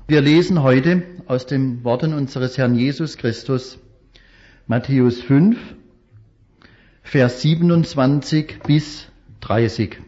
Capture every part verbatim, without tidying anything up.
Wir lesen heute aus den Worten unseres Herrn Jesus Christus, Matthäus fünf, Vers siebenundzwanzig bis dreißig.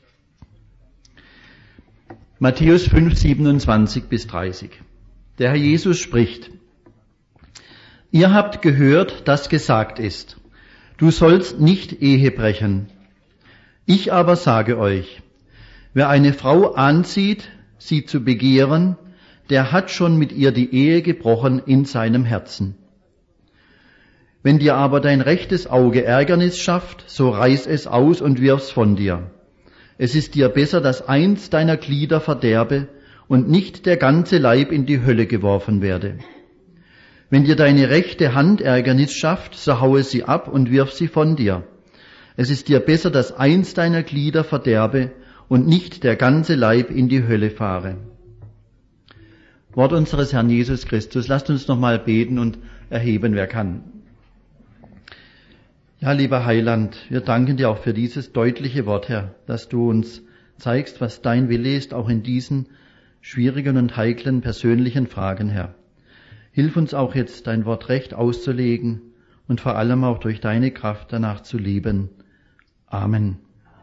Matthäus fünf, siebenundzwanzig bis dreißig. Der Herr Jesus spricht: Ihr habt gehört, dass gesagt ist, du sollst nicht Ehe brechen. Ich aber sage euch, wer eine Frau ansieht, sie zu begehren, der hat schon mit ihr die Ehe gebrochen in seinem Herzen. Wenn dir aber dein rechtes Auge Ärgernis schafft, so reiß es aus und wirf's von dir. Es ist dir besser, dass eins deiner Glieder verderbe und nicht der ganze Leib in die Hölle geworfen werde. Wenn dir deine rechte Hand Ärgernis schafft, so haue sie ab und wirf sie von dir. Es ist dir besser, dass eins deiner Glieder verderbe und nicht der ganze Leib in die Hölle fahre. Wort unseres Herrn Jesus Christus. Lasst uns nochmal beten und erheben, wer kann. Ja, lieber Heiland, wir danken dir auch für dieses deutliche Wort, Herr, dass du uns zeigst, was dein Wille ist, auch in diesen schwierigen und heiklen persönlichen Fragen, Herr. Hilf uns auch jetzt, dein Wort recht auszulegen und vor allem auch durch deine Kraft danach zu leben. Amen.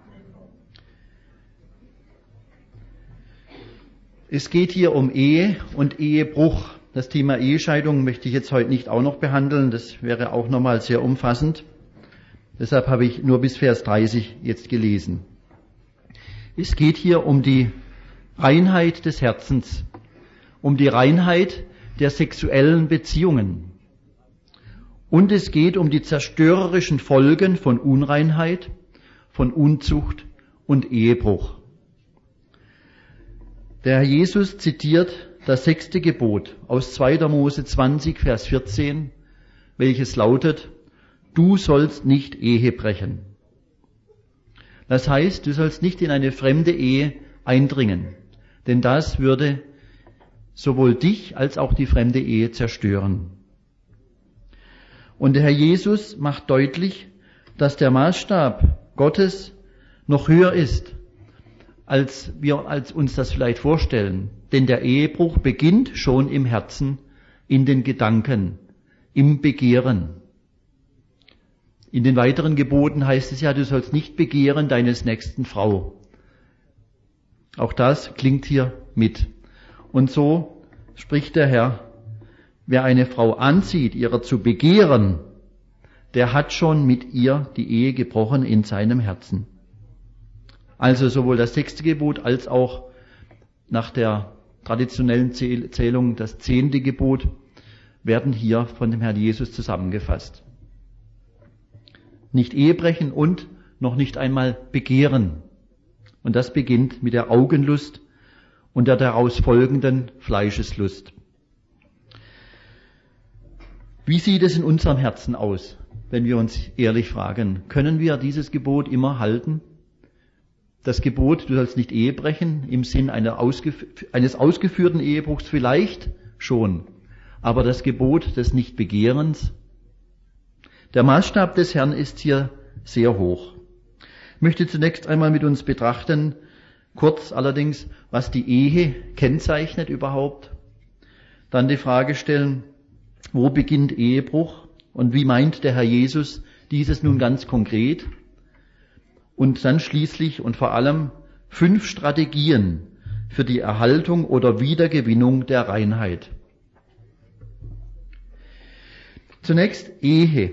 Es geht hier um Ehe und Ehebruch. Das Thema Ehescheidung möchte ich jetzt heute nicht auch noch behandeln. Das wäre auch nochmal sehr umfassend. Deshalb habe ich nur bis Vers dreißig jetzt gelesen. Es geht hier um die Reinheit des Herzens, um die Reinheit der sexuellen Beziehungen. Und es geht um die zerstörerischen Folgen von Unreinheit, von Unzucht und Ehebruch. Der Herr Jesus zitiert das sechste Gebot aus zweiter Mose zwanzig, Vers vierzehn, welches lautet: Du sollst nicht Ehe brechen. Das heißt, du sollst nicht in eine fremde Ehe eindringen, denn das würde sowohl dich als auch die fremde Ehe zerstören. Und der Herr Jesus macht deutlich, dass der Maßstab Gottes noch höher ist, als wir als uns das vielleicht vorstellen. Denn der Ehebruch beginnt schon im Herzen, in den Gedanken, im Begehren. In den weiteren Geboten heißt es ja, du sollst nicht begehren deines nächsten Frau. Auch das klingt hier mit. Und so spricht der Herr: Wer eine Frau ansieht, ihrer zu begehren, der hat schon mit ihr die Ehe gebrochen in seinem Herzen. Also sowohl das sechste Gebot als auch nach der traditionellen Zählung das zehnte Gebot werden hier von dem Herrn Jesus zusammengefasst. Nicht Ehe brechen und noch nicht einmal begehren. Und das beginnt mit der Augenlust und der daraus folgenden Fleischeslust. Wie sieht es in unserem Herzen aus, wenn wir uns ehrlich fragen? Können wir dieses Gebot immer halten? Das Gebot, du sollst nicht Ehe brechen, im Sinn einer ausgef- eines ausgeführten Ehebruchs vielleicht schon, aber das Gebot des Nichtbegehrens, der Maßstab des Herrn ist hier sehr hoch. Ich möchte zunächst einmal mit uns betrachten, kurz allerdings, was die Ehe kennzeichnet überhaupt. Dann die Frage stellen, wo beginnt Ehebruch und wie meint der Herr Jesus dieses nun ganz konkret? Und dann schließlich und vor allem fünf Strategien für die Erhaltung oder Wiedergewinnung der Reinheit. Zunächst Ehe.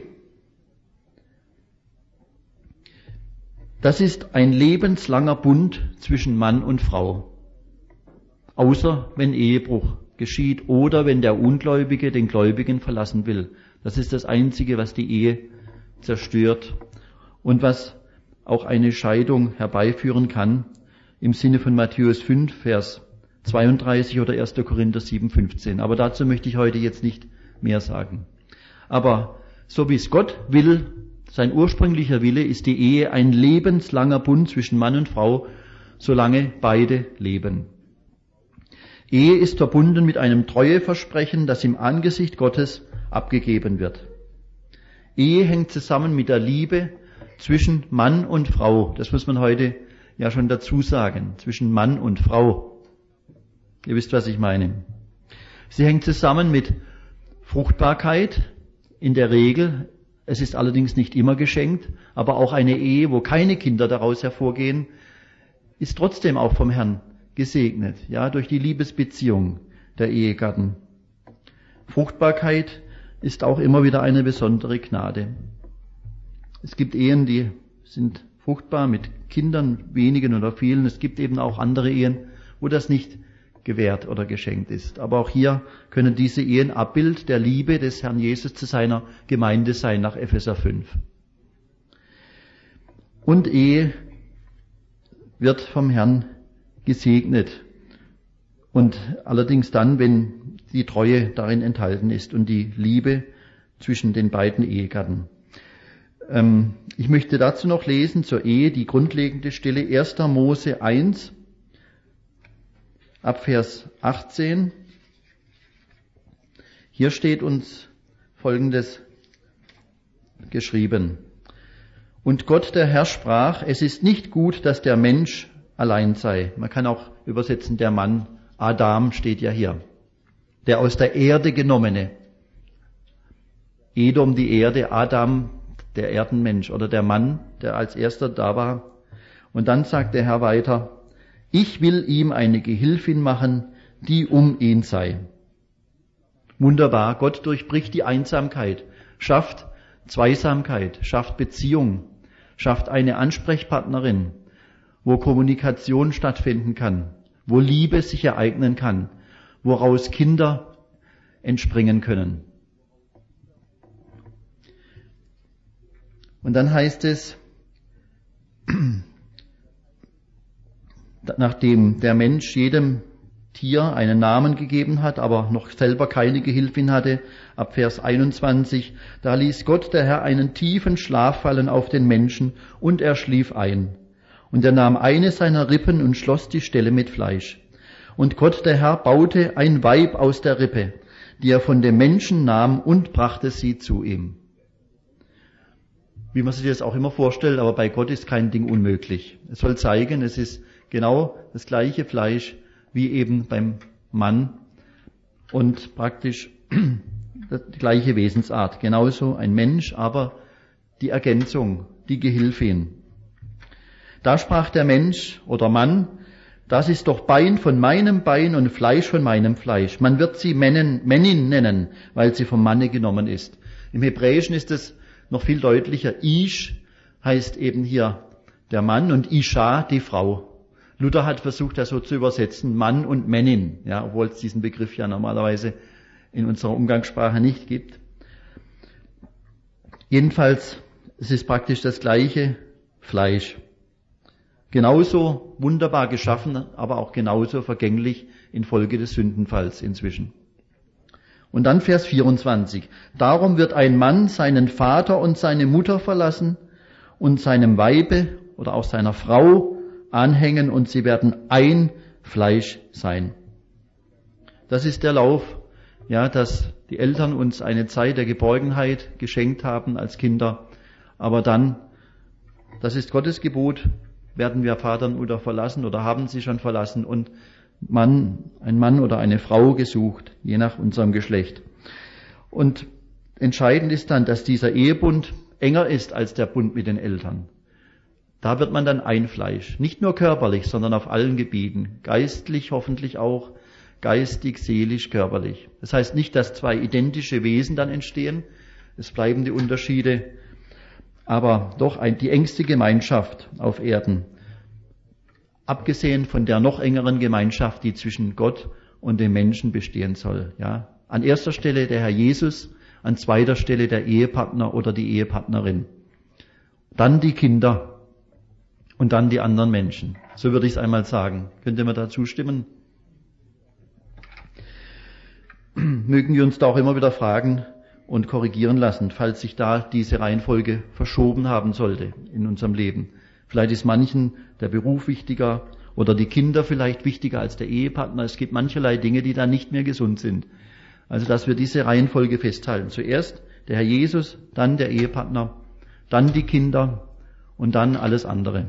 Das ist ein lebenslanger Bund zwischen Mann und Frau. Außer wenn Ehebruch geschieht oder wenn der Ungläubige den Gläubigen verlassen will. Das ist das Einzige, was die Ehe zerstört und was auch eine Scheidung herbeiführen kann, im Sinne von Matthäus fünf, Vers zweiunddreißig oder erster Korinther sieben, fünfzehn. Aber dazu möchte ich heute jetzt nicht mehr sagen. Aber so wie es Gott will, sein ursprünglicher Wille, ist die Ehe ein lebenslanger Bund zwischen Mann und Frau, solange beide leben. Ehe ist verbunden mit einem Treueversprechen, das im Angesicht Gottes abgegeben wird. Ehe hängt zusammen mit der Liebe zwischen Mann und Frau. Das muss man heute ja schon dazu sagen. Zwischen Mann und Frau. Ihr wisst, was ich meine. Sie hängt zusammen mit Fruchtbarkeit in der Regel. Es ist allerdings nicht immer geschenkt, aber auch eine Ehe, wo keine Kinder daraus hervorgehen, ist trotzdem auch vom Herrn gesegnet, ja, durch die Liebesbeziehung der Ehegatten. Fruchtbarkeit ist auch immer wieder eine besondere Gnade. Es gibt Ehen, die sind fruchtbar mit Kindern, wenigen oder vielen. Es gibt eben auch andere Ehen, wo das nicht gewährt oder geschenkt ist. Aber auch hier können diese Ehen Abbild der Liebe des Herrn Jesus zu seiner Gemeinde sein, nach Epheser fünf. Und Ehe wird vom Herrn gesegnet. Und allerdings dann, wenn die Treue darin enthalten ist und die Liebe zwischen den beiden Ehegatten. Ähm, ich möchte dazu noch lesen zur Ehe die grundlegende Stelle erster Mose eins, ab Vers achtzehn. Hier steht uns Folgendes geschrieben. Und Gott der Herr sprach, es ist nicht gut, dass der Mensch allein sei. Man kann auch übersetzen, der Mann, Adam steht ja hier. Der aus der Erde genommene. Edom die Erde, Adam der Erdenmensch oder der Mann, der als erster da war. Und dann sagt der Herr weiter, ich will ihm eine Gehilfin machen, die um ihn sei. Wunderbar, Gott durchbricht die Einsamkeit, schafft Zweisamkeit, schafft Beziehung, schafft eine Ansprechpartnerin, wo Kommunikation stattfinden kann, wo Liebe sich ereignen kann, woraus Kinder entspringen können. Und dann heißt es, nachdem der Mensch jedem Tier einen Namen gegeben hat, aber noch selber keine Gehilfin hatte, ab Vers einundzwanzig, da ließ Gott der Herr einen tiefen Schlaf fallen auf den Menschen und er schlief ein. Und er nahm eine seiner Rippen und schloss die Stelle mit Fleisch. Und Gott der Herr baute ein Weib aus der Rippe, die er von dem Menschen nahm und brachte sie zu ihm. Wie man sich das auch immer vorstellt, aber bei Gott ist kein Ding unmöglich. Es soll zeigen, es ist genau das gleiche Fleisch wie eben beim Mann und praktisch die gleiche Wesensart. Genauso ein Mensch, aber die Ergänzung, die Gehilfin. Da sprach der Mensch oder Mann, das ist doch Bein von meinem Bein und Fleisch von meinem Fleisch. Man wird sie Männin, Männin nennen, weil sie vom Manne genommen ist. Im Hebräischen ist es noch viel deutlicher. Ish heißt eben hier der Mann und Isha die Frau. Luther hat versucht, das so zu übersetzen, Mann und Männin, ja, obwohl es diesen Begriff ja normalerweise in unserer Umgangssprache nicht gibt. Jedenfalls, es ist praktisch das gleiche Fleisch. Genauso wunderbar geschaffen, aber auch genauso vergänglich infolge des Sündenfalls inzwischen. Und dann Vers vierundzwanzig. Darum wird ein Mann seinen Vater und seine Mutter verlassen und seinem Weibe oder auch seiner Frau anhängen und sie werden ein Fleisch sein. Das ist der Lauf, ja, dass die Eltern uns eine Zeit der Geborgenheit geschenkt haben als Kinder, aber dann, das ist Gottes Gebot, werden wir Vater und Mutter verlassen oder haben sie schon verlassen und Mann, ein Mann oder eine Frau gesucht, je nach unserem Geschlecht. Und entscheidend ist dann, dass dieser Ehebund enger ist als der Bund mit den Eltern. Da wird man dann ein Fleisch, nicht nur körperlich, sondern auf allen Gebieten, geistlich hoffentlich auch, geistig, seelisch, körperlich. Das heißt nicht, dass zwei identische Wesen dann entstehen, es bleiben die Unterschiede, aber doch ein, die engste Gemeinschaft auf Erden. Abgesehen von der noch engeren Gemeinschaft, die zwischen Gott und dem Menschen bestehen soll. Ja, an erster Stelle der Herr Jesus, an zweiter Stelle der Ehepartner oder die Ehepartnerin. Dann die Kinder und dann die anderen Menschen. So würde ich es einmal sagen. Könnt ihr mir da zustimmen? Mögen wir uns da auch immer wieder fragen und korrigieren lassen, falls sich da diese Reihenfolge verschoben haben sollte in unserem Leben. Vielleicht ist manchen der Beruf wichtiger oder die Kinder vielleicht wichtiger als der Ehepartner. Es gibt mancherlei Dinge, die da nicht mehr gesund sind. Also, dass wir diese Reihenfolge festhalten. Zuerst der Herr Jesus, dann der Ehepartner, dann die Kinder und dann alles andere.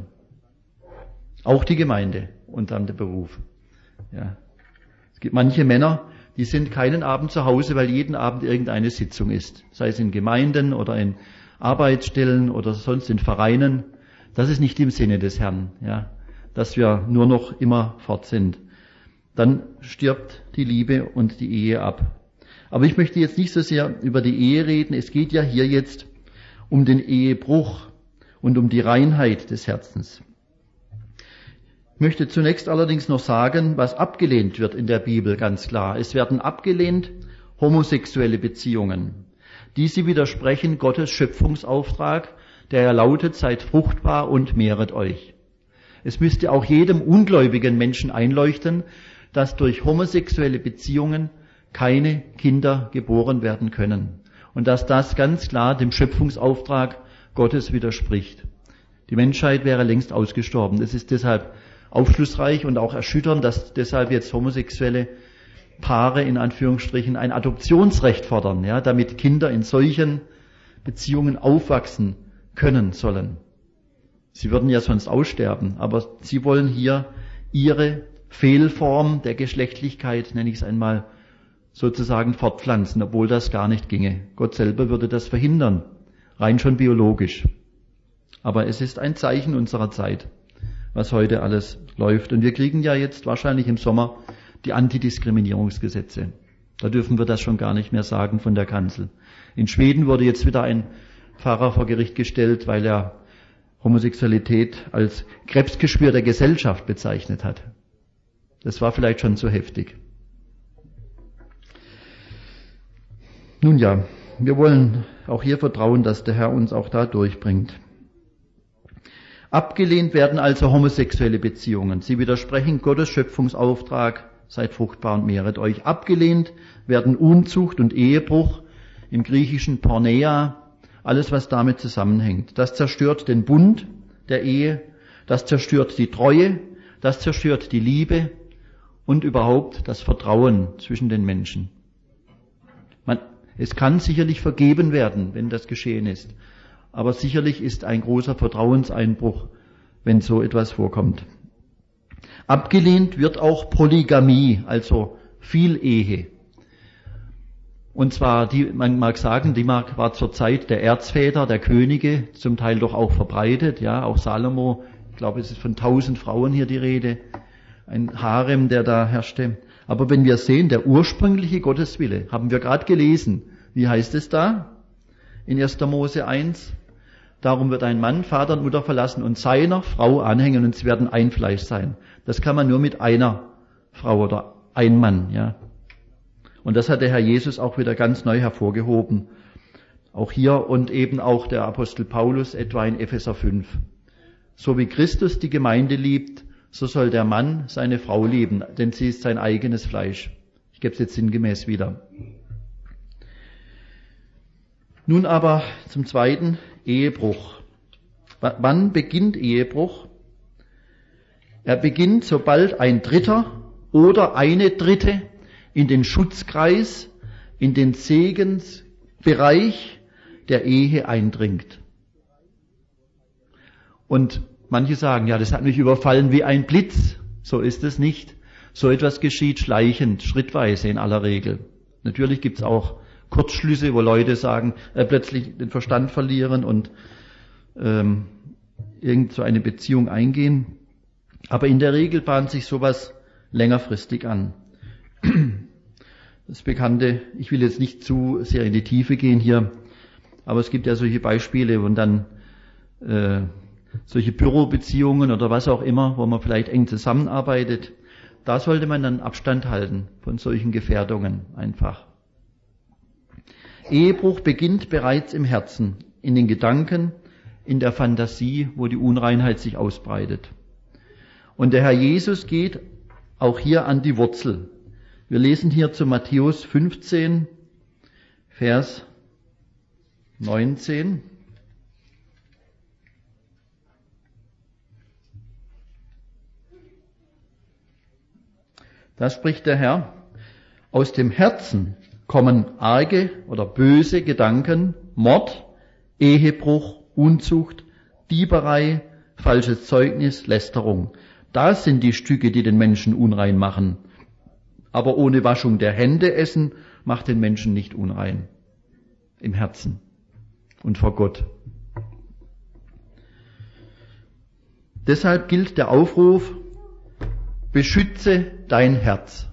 Auch die Gemeinde und dann der Beruf. Ja. Es gibt manche Männer, die sind keinen Abend zu Hause, weil jeden Abend irgendeine Sitzung ist. Sei es in Gemeinden oder in Arbeitsstellen oder sonst in Vereinen. Das ist nicht im Sinne des Herrn, ja, dass wir nur noch immer fort sind. Dann stirbt die Liebe und die Ehe ab. Aber ich möchte jetzt nicht so sehr über die Ehe reden. Es geht ja hier jetzt um den Ehebruch und um die Reinheit des Herzens. Ich möchte zunächst allerdings noch sagen, was abgelehnt wird in der Bibel, ganz klar. Es werden abgelehnt homosexuelle Beziehungen. Diese widersprechen Gottes Schöpfungsauftrag, der ja lautet, seid fruchtbar und mehret euch. Es müsste auch jedem ungläubigen Menschen einleuchten, dass durch homosexuelle Beziehungen keine Kinder geboren werden können. Und dass das ganz klar dem Schöpfungsauftrag Gottes widerspricht. Die Menschheit wäre längst ausgestorben. Es ist deshalb aufschlussreich und auch erschütternd, dass deshalb jetzt homosexuelle Paare in Anführungsstrichen ein Adoptionsrecht fordern, ja, damit Kinder in solchen Beziehungen aufwachsen können sollen. Sie würden ja sonst aussterben, aber sie wollen hier ihre Fehlform der Geschlechtlichkeit, nenne ich es einmal, sozusagen fortpflanzen, obwohl das gar nicht ginge. Gott selber würde das verhindern, rein schon biologisch. Aber es ist ein Zeichen unserer Zeit, was heute alles läuft. Und wir kriegen ja jetzt wahrscheinlich im Sommer die Antidiskriminierungsgesetze. Da dürfen wir das schon gar nicht mehr sagen von der Kanzel. In Schweden wurde jetzt wieder ein Pfarrer vor Gericht gestellt, weil er Homosexualität als Krebsgeschwür der Gesellschaft bezeichnet hat. Das war vielleicht schon zu heftig. Nun ja, wir wollen auch hier vertrauen, dass der Herr uns auch da durchbringt. Abgelehnt werden also homosexuelle Beziehungen. Sie widersprechen Gottes Schöpfungsauftrag, seid fruchtbar und mehret euch. Abgelehnt werden Unzucht und Ehebruch, im Griechischen Porneia, alles was damit zusammenhängt. Das zerstört den Bund der Ehe, das zerstört die Treue, das zerstört die Liebe und überhaupt das Vertrauen zwischen den Menschen. Man, es kann sicherlich vergeben werden, wenn das geschehen ist. Aber sicherlich ist ein großer Vertrauenseinbruch, wenn so etwas vorkommt. Abgelehnt wird auch Polygamie, also Vielehe. Und zwar, die, man mag sagen, die mag, war zur Zeit der Erzväter, der Könige, zum Teil doch auch verbreitet. Ja, auch Salomo, ich glaube, es ist von tausend Frauen hier die Rede, ein Harem, der da herrschte. Aber wenn wir sehen, der ursprüngliche Gotteswille, haben wir gerade gelesen. Wie heißt es da? In erster Mose eins. Darum wird ein Mann Vater und Mutter verlassen und seiner Frau anhängen und sie werden ein Fleisch sein. Das kann man nur mit einer Frau oder ein Mann, ja. Und das hat der Herr Jesus auch wieder ganz neu hervorgehoben. Auch hier und eben auch der Apostel Paulus etwa in Epheser fünf. So wie Christus die Gemeinde liebt, so soll der Mann seine Frau lieben, denn sie ist sein eigenes Fleisch. Ich gebe es jetzt sinngemäß wieder. Nun aber zum Zweiten, Ehebruch. W- wann beginnt Ehebruch? Er beginnt, sobald ein Dritter oder eine Dritte in den Schutzkreis, in den Segensbereich der Ehe eindringt. Und manche sagen, ja, das hat mich überfallen wie ein Blitz. So ist es nicht. So etwas geschieht schleichend, schrittweise in aller Regel. Natürlich gibt es auch Kurzschlüsse, wo Leute sagen, äh, plötzlich den Verstand verlieren und ähm, irgend so eine Beziehung eingehen. Aber in der Regel bahnt sich sowas längerfristig an. Das Bekannte, ich will jetzt nicht zu sehr in die Tiefe gehen hier, aber es gibt ja solche Beispiele, wo dann äh, solche Bürobeziehungen oder was auch immer, wo man vielleicht eng zusammenarbeitet, da sollte man dann Abstand halten von solchen Gefährdungen einfach. Ehebruch beginnt bereits im Herzen, in den Gedanken, in der Fantasie, wo die Unreinheit sich ausbreitet. Und der Herr Jesus geht auch hier an die Wurzel. Wir lesen hier zu Matthäus fünfzehn, Vers neunzehn. Da spricht der Herr, aus dem Herzen kommen arge oder böse Gedanken, Mord, Ehebruch, Unzucht, Dieberei, falsches Zeugnis, Lästerung. Das sind die Stücke, die den Menschen unrein machen. Aber ohne Waschung der Hände essen macht den Menschen nicht unrein. Im Herzen und vor Gott. Deshalb gilt der Aufruf, beschütze dein Herz.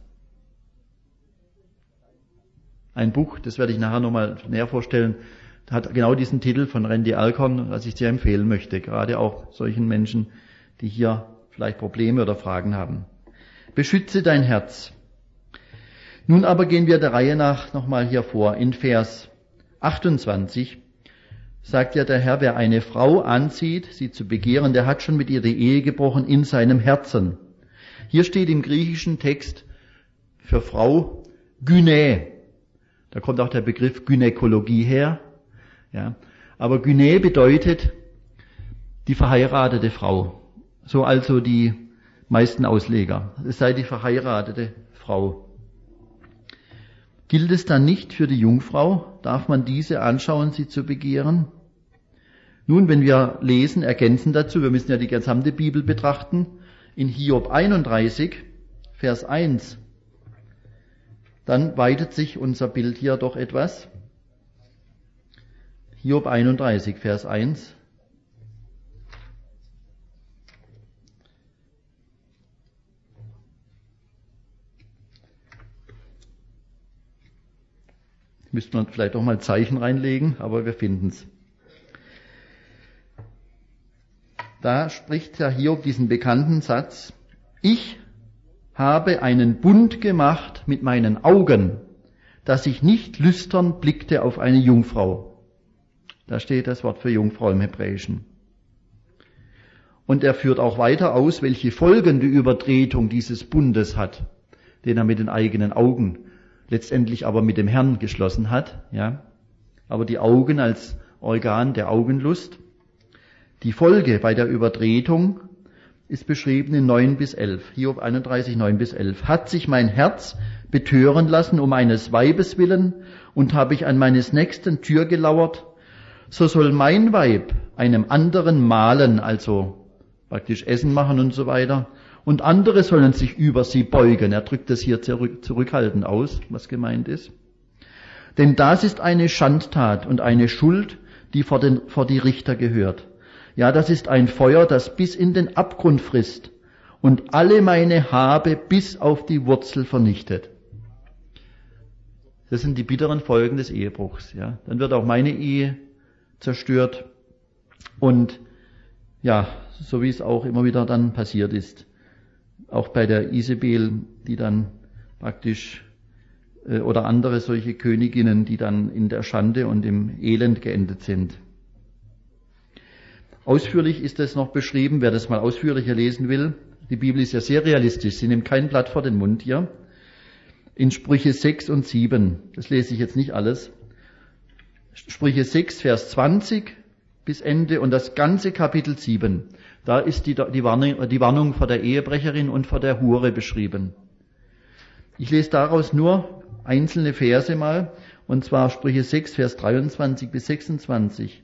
Ein Buch, das werde ich nachher nochmal näher vorstellen, hat genau diesen Titel von Randy Alcorn, was ich sehr empfehlen möchte, gerade auch solchen Menschen, die hier vielleicht Probleme oder Fragen haben. Beschütze dein Herz. Nun aber gehen wir der Reihe nach nochmal hier vor. In Vers achtundzwanzig sagt ja der Herr, wer eine Frau anzieht, sie zu begehren, der hat schon mit ihr die Ehe gebrochen in seinem Herzen. Hier steht im griechischen Text für Frau Gynä. Da kommt auch der Begriff Gynäkologie her. Ja. Aber Gynä bedeutet die verheiratete Frau. So also die meisten Ausleger. Es sei die verheiratete Frau. Gilt es dann nicht für die Jungfrau? Darf man diese anschauen, sie zu begehren? Nun, wenn wir lesen, ergänzen dazu, wir müssen ja die gesamte Bibel betrachten, in Hiob einunddreißig, Vers eins, dann weitet sich unser Bild hier doch etwas. Hiob einunddreißig, Vers eins. Müsste man vielleicht auch mal Zeichen reinlegen, aber wir finden es. Da spricht der Hiob diesen bekannten Satz: Ich habe einen Bund gemacht mit meinen Augen, dass ich nicht lüstern blickte auf eine Jungfrau. Da steht das Wort für Jungfrau im Hebräischen. Und er führt auch weiter aus, welche Folgen die Übertretung dieses Bundes hat, den er mit den eigenen Augen, letztendlich aber mit dem Herrn geschlossen hat. Ja. Aber die Augen als Organ der Augenlust. Die Folge bei der Übertretung ist beschrieben in neun bis elf. Hiob einunddreißig, neun bis elf. Hat sich mein Herz betören lassen um eines Weibes willen und habe ich an meines Nächsten Tür gelauert, so soll mein Weib einem anderen mahlen, also praktisch Essen machen und so weiter, und andere sollen sich über sie beugen. Er drückt das hier zurück, zurückhaltend aus, was gemeint ist. Denn das ist eine Schandtat und eine Schuld, die vor, den, vor die Richter gehört. Ja, das ist ein Feuer, das bis in den Abgrund frisst und alle meine Habe bis auf die Wurzel vernichtet. Das sind die bitteren Folgen des Ehebruchs. Ja, dann wird auch meine Ehe zerstört und ja, so wie es auch immer wieder dann passiert ist. Auch bei der Isabel, die dann praktisch, äh, oder andere solche Königinnen, die dann in der Schande und im Elend geendet sind. Ausführlich ist es noch beschrieben, wer das mal ausführlicher lesen will. Die Bibel ist ja sehr realistisch, sie nimmt kein Blatt vor den Mund hier. In Sprüche sechs und sieben, das lese ich jetzt nicht alles. Sprüche sechs, Vers zwanzig bis Ende und das ganze Kapitel sieben. Da ist die, die, Warnung, die Warnung vor der Ehebrecherin und vor der Hure beschrieben. Ich lese daraus nur einzelne Verse mal, und zwar Sprüche sechs, Vers dreiundzwanzig bis sechsundzwanzig.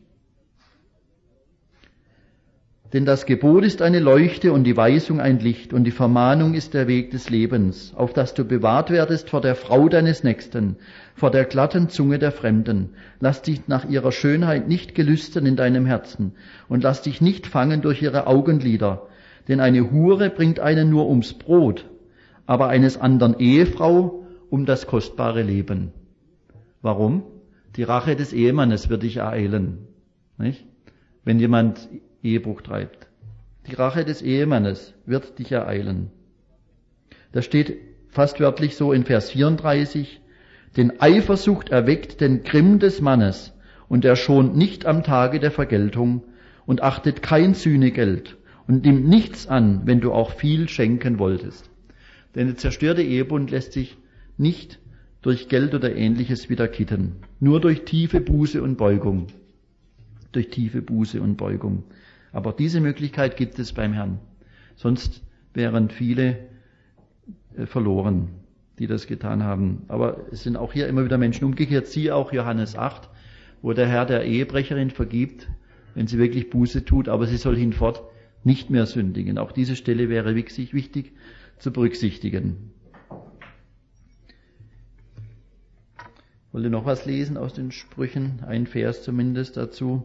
Denn das Gebot ist eine Leuchte und die Weisung ein Licht und die Vermahnung ist der Weg des Lebens, auf dass du bewahrt werdest vor der Frau deines Nächsten, vor der glatten Zunge der Fremden. Lass dich nach ihrer Schönheit nicht gelüsten in deinem Herzen und lass dich nicht fangen durch ihre Augenlider. Denn eine Hure bringt einen nur ums Brot, aber eines anderen Ehefrau um das kostbare Leben. Warum? Die Rache des Ehemannes wird dich ereilen, nicht? Wenn jemand Ehebruch treibt. Die Rache des Ehemannes wird dich ereilen. Das steht fast wörtlich so in Vers vierunddreißig. Denn Eifersucht erweckt den Grimm des Mannes und er schont nicht am Tage der Vergeltung und achtet kein Sühnegeld und nimmt nichts an, wenn du auch viel schenken wolltest. Denn der zerstörte Ehebund lässt sich nicht durch Geld oder Ähnliches wieder kitten. Nur durch tiefe Buße und Beugung. Durch tiefe Buße und Beugung. Aber diese Möglichkeit gibt es beim Herrn. Sonst wären viele verloren, die das getan haben. Aber es sind auch hier immer wieder Menschen umgekehrt. Siehe auch Johannes acht, wo der Herr der Ehebrecherin vergibt, wenn sie wirklich Buße tut, aber sie soll hinfort nicht mehr sündigen. Auch diese Stelle wäre wichtig zu berücksichtigen. Ich wollte noch was lesen aus den Sprüchen, ein Vers zumindest dazu.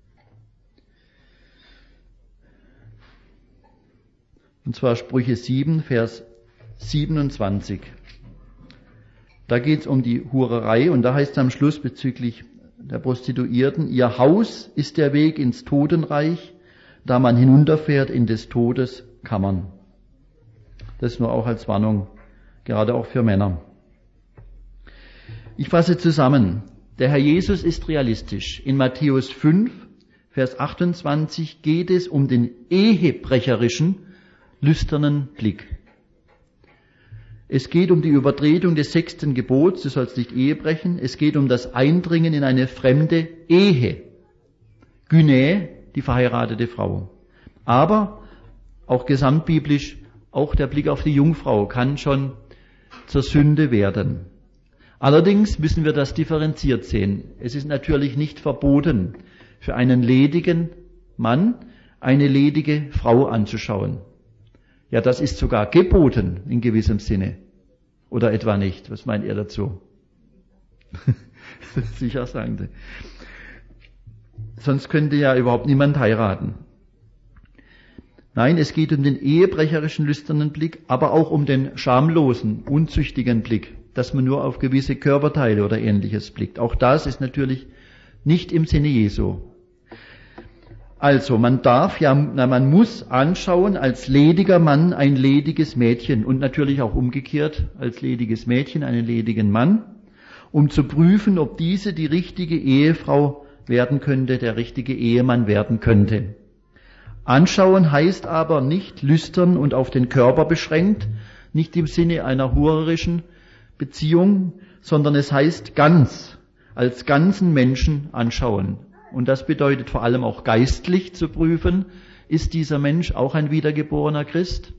Und zwar Sprüche sieben, Vers siebenundzwanzig. Da geht es um die Hurerei und da heißt es am Schluss bezüglich der Prostituierten, ihr Haus ist der Weg ins Totenreich, da man hinunterfährt in des Todes Kammern. Das nur auch als Warnung, gerade auch für Männer. Ich fasse zusammen. Der Herr Jesus ist realistisch. In Matthäus fünf, Vers achtundzwanzig geht es um den ehebrecherischen, lüsternen Blick. Es geht um die Übertretung des sechsten Gebots, du sollst nicht Ehe brechen. Es geht um das Eindringen in eine fremde Ehe. Gynä, die verheiratete Frau. Aber auch gesamtbiblisch, auch der Blick auf die Jungfrau kann schon zur Sünde werden. Allerdings müssen wir das differenziert sehen. Es ist natürlich nicht verboten, für einen ledigen Mann eine ledige Frau anzuschauen. Ja, das ist sogar geboten in gewissem Sinne. Oder etwa nicht? Was meint ihr dazu? Sicher sagen Sie. Sonst könnte ja überhaupt niemand heiraten. Nein, es geht um den ehebrecherischen, lüsternen Blick, aber auch um den schamlosen, unzüchtigen Blick, dass man nur auf gewisse Körperteile oder Ähnliches blickt. Auch das ist natürlich nicht im Sinne Jesu. Also, man darf, ja, na, man muss anschauen als lediger Mann ein lediges Mädchen und natürlich auch umgekehrt als lediges Mädchen einen ledigen Mann, um zu prüfen, ob diese die richtige Ehefrau werden könnte, der richtige Ehemann werden könnte. Anschauen heißt aber nicht lüstern und auf den Körper beschränkt, nicht im Sinne einer hurerischen Beziehung, sondern es heißt ganz, als ganzen Menschen anschauen. Und das bedeutet vor allem auch geistlich zu prüfen, ist dieser Mensch auch ein wiedergeborener Christ?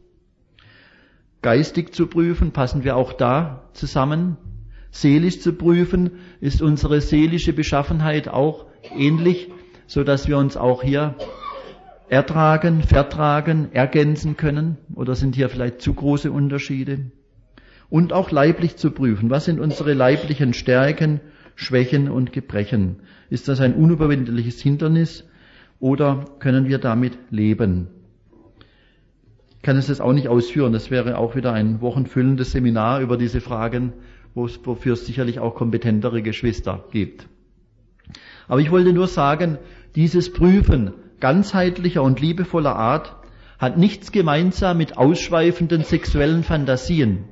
Geistig zu prüfen, passen wir auch da zusammen? Seelisch zu prüfen, ist unsere seelische Beschaffenheit auch ähnlich, so dass wir uns auch hier ertragen, vertragen, ergänzen können? Oder sind hier vielleicht zu große Unterschiede? Und auch leiblich zu prüfen, was sind unsere leiblichen Stärken, Schwächen und Gebrechen? Ist das ein unüberwindliches Hindernis oder können wir damit leben? Ich kann es jetzt auch nicht ausführen, das wäre auch wieder ein wochenfüllendes Seminar über diese Fragen, wofür es sicherlich auch kompetentere Geschwister gibt. Aber ich wollte nur sagen, dieses Prüfen ganzheitlicher und liebevoller Art hat nichts gemeinsam mit ausschweifenden sexuellen Fantasien.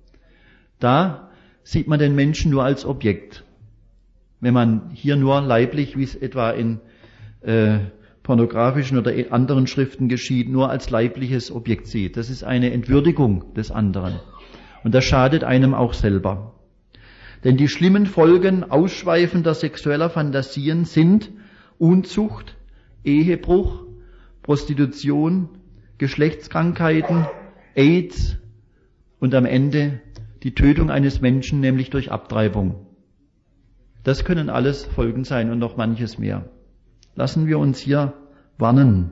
Da sieht man den Menschen nur als Objekt. Wenn man hier nur leiblich, wie es etwa in äh, pornografischen oder anderen Schriften geschieht, nur als leibliches Objekt sieht. Das ist eine Entwürdigung des anderen. Und das schadet einem auch selber. Denn die schlimmen Folgen ausschweifender sexueller Fantasien sind Unzucht, Ehebruch, Prostitution, Geschlechtskrankheiten, AIDS und am Ende die Tötung eines Menschen, nämlich durch Abtreibung. Das können alles Folgen sein und noch manches mehr. Lassen wir uns hier warnen.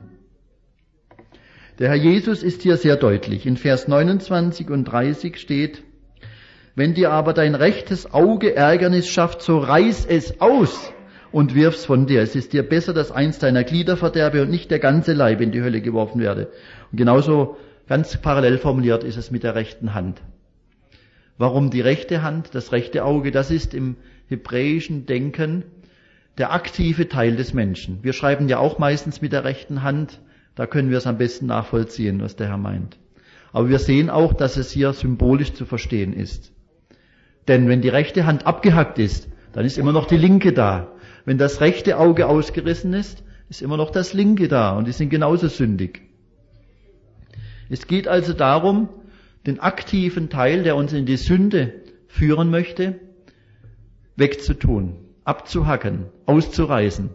Der Herr Jesus ist hier sehr deutlich. In Vers neunundzwanzig und dreißig steht, wenn dir aber dein rechtes Auge Ärgernis schafft, so reiß es aus und wirf's von dir. Es ist dir besser, dass eins deiner Glieder verderbe und nicht der ganze Leib in die Hölle geworfen werde. Und genauso ganz parallel formuliert ist es mit der rechten Hand. Warum die rechte Hand, das rechte Auge? Das ist im hebräischen Denken der aktive Teil des Menschen. Wir schreiben ja auch meistens mit der rechten Hand, da können wir es am besten nachvollziehen, was der Herr meint. Aber wir sehen auch, dass es hier symbolisch zu verstehen ist. Denn wenn die rechte Hand abgehackt ist, dann ist immer noch die linke da. Wenn das rechte Auge ausgerissen ist, ist immer noch das linke da und die sind genauso sündig. Es geht also darum, den aktiven Teil, der uns in die Sünde führen möchte, wegzutun, abzuhacken, auszureißen.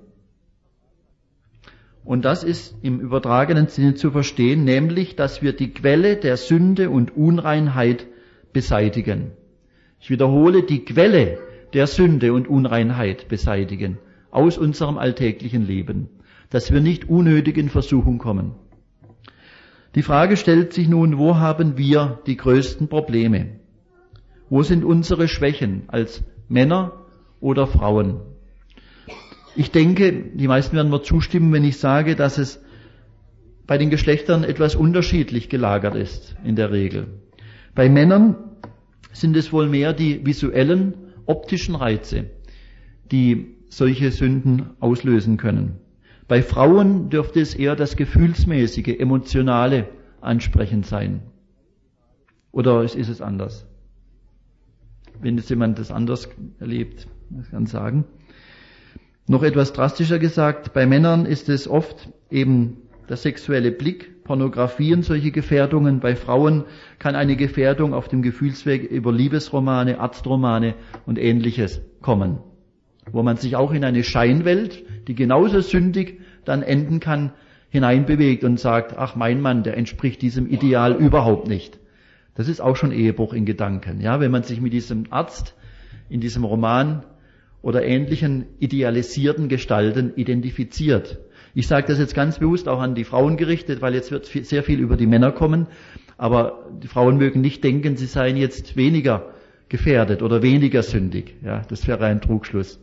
Und das ist im übertragenen Sinne zu verstehen, nämlich, dass wir die Quelle der Sünde und Unreinheit beseitigen. Ich wiederhole, die Quelle der Sünde und Unreinheit beseitigen aus unserem alltäglichen Leben, dass wir nicht unnötig in Versuchung kommen. Die Frage stellt sich nun, wo haben wir die größten Probleme? Wo sind unsere Schwächen als Männer oder Frauen. Ich denke, die meisten werden mir zustimmen, wenn ich sage, dass es bei den Geschlechtern etwas unterschiedlich gelagert ist, in der Regel. Bei Männern sind es wohl mehr die visuellen, optischen Reize, die solche Sünden auslösen können. Bei Frauen dürfte es eher das gefühlsmäßige, emotionale Ansprechen sein. Oder ist es anders? Wenn jetzt jemand das anders erlebt, das kann sagen. Noch etwas drastischer gesagt, bei Männern ist es oft eben der sexuelle Blick, Pornografie und solche Gefährdungen. Bei Frauen kann eine Gefährdung auf dem Gefühlsweg über Liebesromane, Arztromane und Ähnliches kommen, wo man sich auch in eine Scheinwelt, die genauso sündig dann enden kann, hineinbewegt und sagt, ach, mein Mann, der entspricht diesem Ideal überhaupt nicht. Das ist auch schon Ehebruch in Gedanken. Ja, wenn man sich mit diesem Arzt in diesem Roman oder ähnlichen idealisierten Gestalten identifiziert. Ich sage das jetzt ganz bewusst auch an die Frauen gerichtet, weil jetzt wird sehr viel über die Männer kommen, aber die Frauen mögen nicht denken, sie seien jetzt weniger gefährdet oder weniger sündig. Ja, das wäre ein Trugschluss.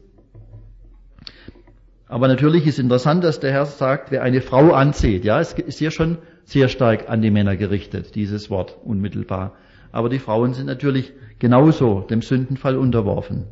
Aber natürlich ist interessant, dass der Herr sagt, wer eine Frau ansieht. Ja, es ist hier schon sehr stark an die Männer gerichtet, dieses Wort unmittelbar. Aber die Frauen sind natürlich genauso dem Sündenfall unterworfen.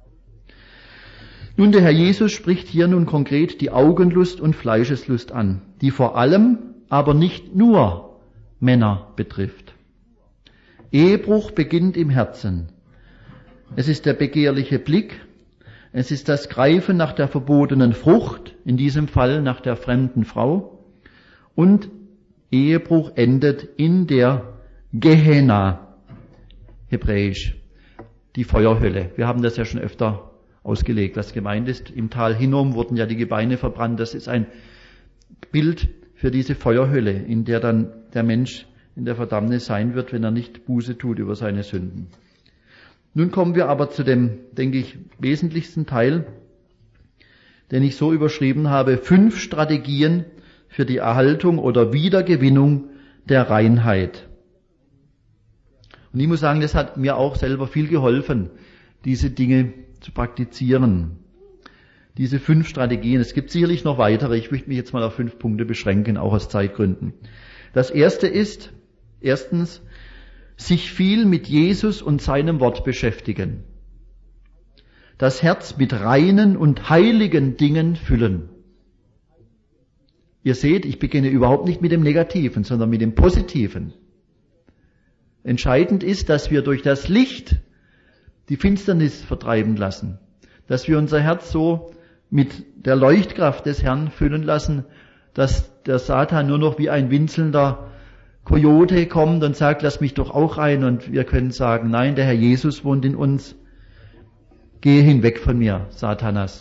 Nun, der Herr Jesus spricht hier nun konkret die Augenlust und Fleischeslust an, die vor allem, aber nicht nur Männer betrifft. Ehebruch beginnt im Herzen. Es ist der begehrliche Blick, es ist das Greifen nach der verbotenen Frucht, in diesem Fall nach der fremden Frau, und Ehebruch endet in der Gehenna, hebräisch, die Feuerhölle. Wir haben das ja schon öfter ausgelegt, was gemeint ist. Im Tal Hinnom wurden ja die Gebeine verbrannt. Das ist ein Bild für diese Feuerhölle, in der dann der Mensch in der Verdammnis sein wird, wenn er nicht Buße tut über seine Sünden. Nun kommen wir aber zu dem, denke ich, wesentlichsten Teil, den ich so überschrieben habe: fünf Strategien für die Erhaltung oder Wiedergewinnung der Reinheit. Und ich muss sagen, das hat mir auch selber viel geholfen, diese Dinge zu praktizieren. Diese fünf Strategien. Es gibt sicherlich noch weitere. Ich möchte mich jetzt mal auf fünf Punkte beschränken, auch aus Zeitgründen. Das erste ist, erstens, sich viel mit Jesus und seinem Wort beschäftigen. Das Herz mit reinen und heiligen Dingen füllen. Ihr seht, ich beginne überhaupt nicht mit dem Negativen, sondern mit dem Positiven. Entscheidend ist, dass wir durch das Licht die Finsternis vertreiben lassen, dass wir unser Herz so mit der Leuchtkraft des Herrn füllen lassen, dass der Satan nur noch wie ein winselnder Kojote kommt und sagt, lass mich doch auch rein, und wir können sagen, nein, der Herr Jesus wohnt in uns, gehe hinweg von mir, Satanas.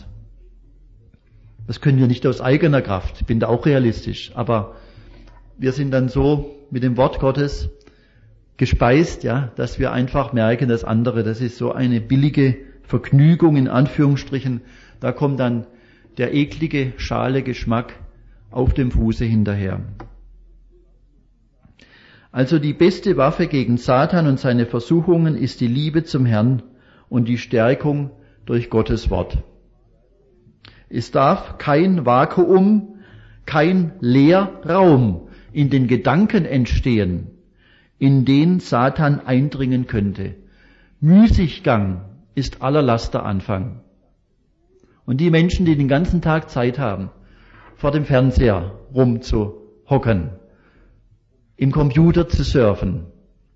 Das können wir nicht aus eigener Kraft, ich bin da auch realistisch, aber wir sind dann so mit dem Wort Gottes gespeist, ja, dass wir einfach merken, das andere, das ist so eine billige Vergnügung in Anführungsstrichen, da kommt dann der eklige, schale Geschmack auf dem Fuße hinterher. Also die beste Waffe gegen Satan und seine Versuchungen ist die Liebe zum Herrn und die Stärkung durch Gottes Wort. Es darf kein Vakuum, kein Leerraum in den Gedanken entstehen, in den Satan eindringen könnte. Müßiggang ist aller Laster Anfang. Und die Menschen, die den ganzen Tag Zeit haben, vor dem Fernseher rumzuhocken, im Computer zu surfen,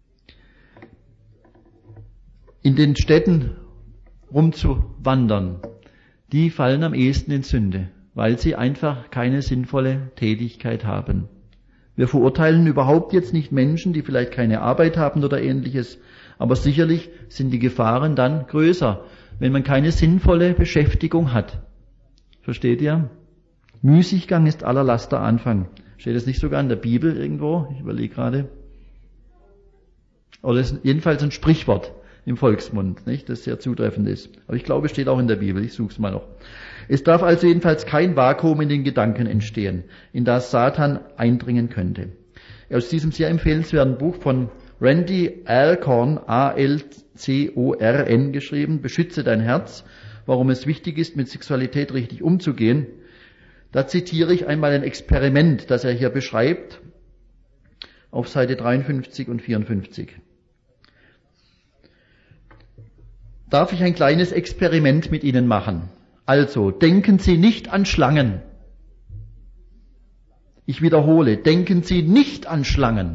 in den Städten rumzuwandern, die fallen am ehesten in Sünde, weil sie einfach keine sinnvolle Tätigkeit haben. Wir verurteilen überhaupt jetzt nicht Menschen, die vielleicht keine Arbeit haben oder Ähnliches, aber sicherlich sind die Gefahren dann größer, wenn man keine sinnvolle Beschäftigung hat. Versteht ihr? Müßiggang ist aller Laster Anfang. Steht das nicht sogar in der Bibel irgendwo? Ich überlege gerade. Oder ist jedenfalls ein Sprichwort im Volksmund, nicht, das sehr zutreffend ist. Aber ich glaube, es steht auch in der Bibel. Ich suche es mal noch. Es darf also jedenfalls kein Vakuum in den Gedanken entstehen, in das Satan eindringen könnte. Aus diesem sehr empfehlenswerten Buch von Randy Alcorn, A L C O R N geschrieben, Beschütze dein Herz, warum es wichtig ist, mit Sexualität richtig umzugehen. Da zitiere ich einmal ein Experiment, das er hier beschreibt, auf Seite dreiundfünfzig und vierundfünfzig. Darf ich ein kleines Experiment mit Ihnen machen? Also, denken Sie nicht an Schlangen. Ich wiederhole, denken Sie nicht an Schlangen.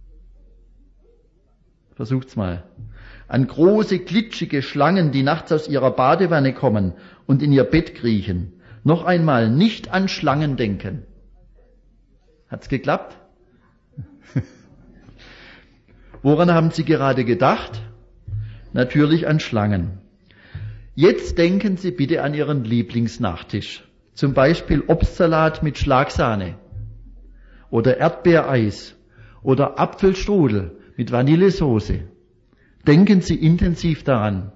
Versucht's mal. An große, glitschige Schlangen, die nachts aus ihrer Badewanne kommen und in ihr Bett kriechen. Noch einmal, nicht an Schlangen denken. Hat's geklappt? Woran haben Sie gerade gedacht? Natürlich an Schlangen. Jetzt denken Sie bitte an Ihren Lieblingsnachtisch. Zum Beispiel Obstsalat mit Schlagsahne oder Erdbeereis oder Apfelstrudel mit Vanillesoße. Denken Sie intensiv daran.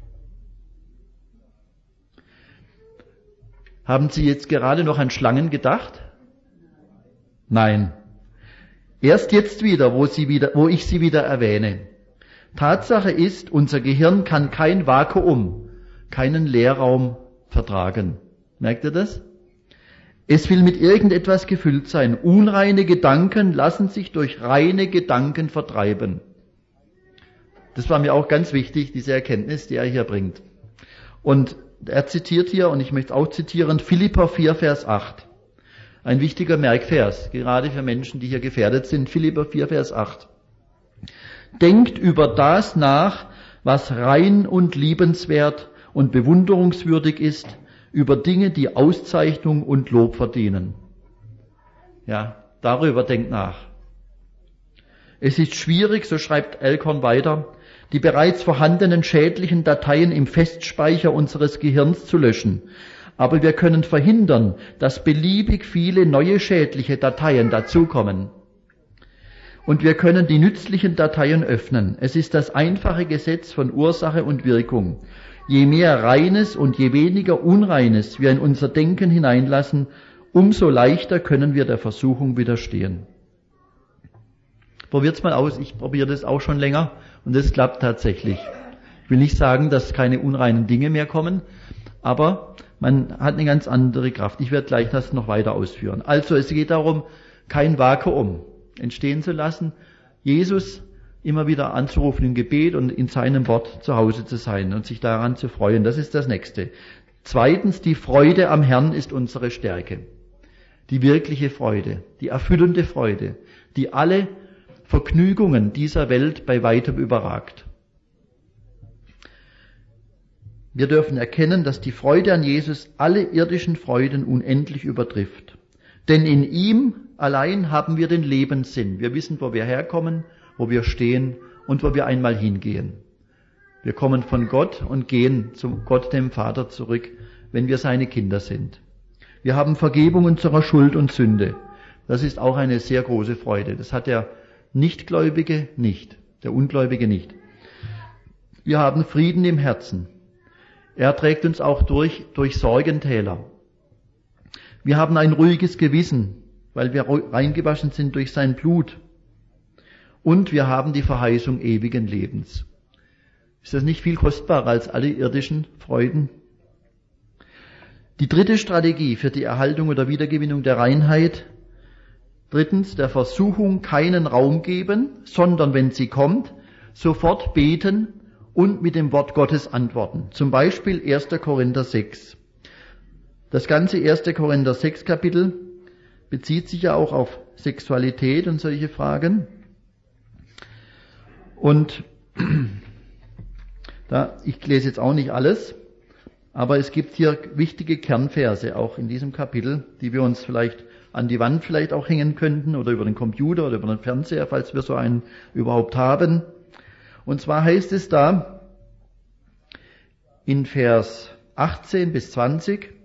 Haben Sie jetzt gerade noch an Schlangen gedacht? Nein. Erst jetzt wieder, wo, Sie wieder, wo ich sie wieder erwähne. Tatsache ist, unser Gehirn kann kein Vakuum, keinen Leerraum vertragen. Merkt ihr das? Es will mit irgendetwas gefüllt sein. Unreine Gedanken lassen sich durch reine Gedanken vertreiben. Das war mir auch ganz wichtig, diese Erkenntnis, die er hier bringt. Und er zitiert hier, und ich möchte auch zitieren, Philipper vier, Vers acht. Ein wichtiger Merkvers, gerade für Menschen, die hier gefährdet sind. Philipper vier, Vers acht. Denkt über das nach, was rein und liebenswert und bewunderungswürdig ist, über Dinge, die Auszeichnung und Lob verdienen. Ja, darüber denkt nach. Es ist schwierig, so schreibt Alcorn weiter, die bereits vorhandenen schädlichen Dateien im Festspeicher unseres Gehirns zu löschen. Aber wir können verhindern, dass beliebig viele neue schädliche Dateien dazukommen. Und wir können die nützlichen Dateien öffnen. Es ist das einfache Gesetz von Ursache und Wirkung. Je mehr Reines und je weniger Unreines wir in unser Denken hineinlassen, umso leichter können wir der Versuchung widerstehen. Probiert's mal aus, ich probiere das auch schon länger und es klappt tatsächlich. Ich will nicht sagen, dass keine unreinen Dinge mehr kommen, aber man hat eine ganz andere Kraft. Ich werde gleich das noch weiter ausführen. Also es geht darum, kein Vakuum entstehen zu lassen, Jesus immer wieder anzurufen im Gebet und in seinem Wort zu Hause zu sein und sich daran zu freuen. Das ist das Nächste. Zweitens, die Freude am Herrn ist unsere Stärke. Die wirkliche Freude, die erfüllende Freude, die alle Vergnügungen dieser Welt bei weitem überragt. Wir dürfen erkennen, dass die Freude an Jesus alle irdischen Freuden unendlich übertrifft. Denn in ihm allein haben wir den Lebenssinn. Wir wissen, wo wir herkommen, wo wir stehen und wo wir einmal hingehen. Wir kommen von Gott und gehen zu Gott, dem Vater, zurück, wenn wir seine Kinder sind. Wir haben Vergebung unserer Schuld und Sünde. Das ist auch eine sehr große Freude. Das hat der Nichtgläubige nicht, der Ungläubige nicht. Wir haben Frieden im Herzen. Er trägt uns auch durch, durch Sorgentäler. Wir haben ein ruhiges Gewissen, weil wir reingewaschen sind durch sein Blut. Und wir haben die Verheißung ewigen Lebens. Ist das nicht viel kostbarer als alle irdischen Freuden? Die dritte Strategie für die Erhaltung oder Wiedergewinnung der Reinheit. Drittens, der Versuchung keinen Raum geben, sondern wenn sie kommt, sofort beten und mit dem Wort Gottes antworten. Zum Beispiel erster Korinther sechs. Das ganze erster Korinther sechs Kapitel bezieht sich ja auch auf Sexualität und solche Fragen. Und da, ich lese jetzt auch nicht alles, aber es gibt hier wichtige Kernverse auch in diesem Kapitel, die wir uns vielleicht an die Wand vielleicht auch hängen könnten oder über den Computer oder über den Fernseher, falls wir so einen überhaupt haben. Und zwar heißt es da in Vers achtzehn bis zwanzig,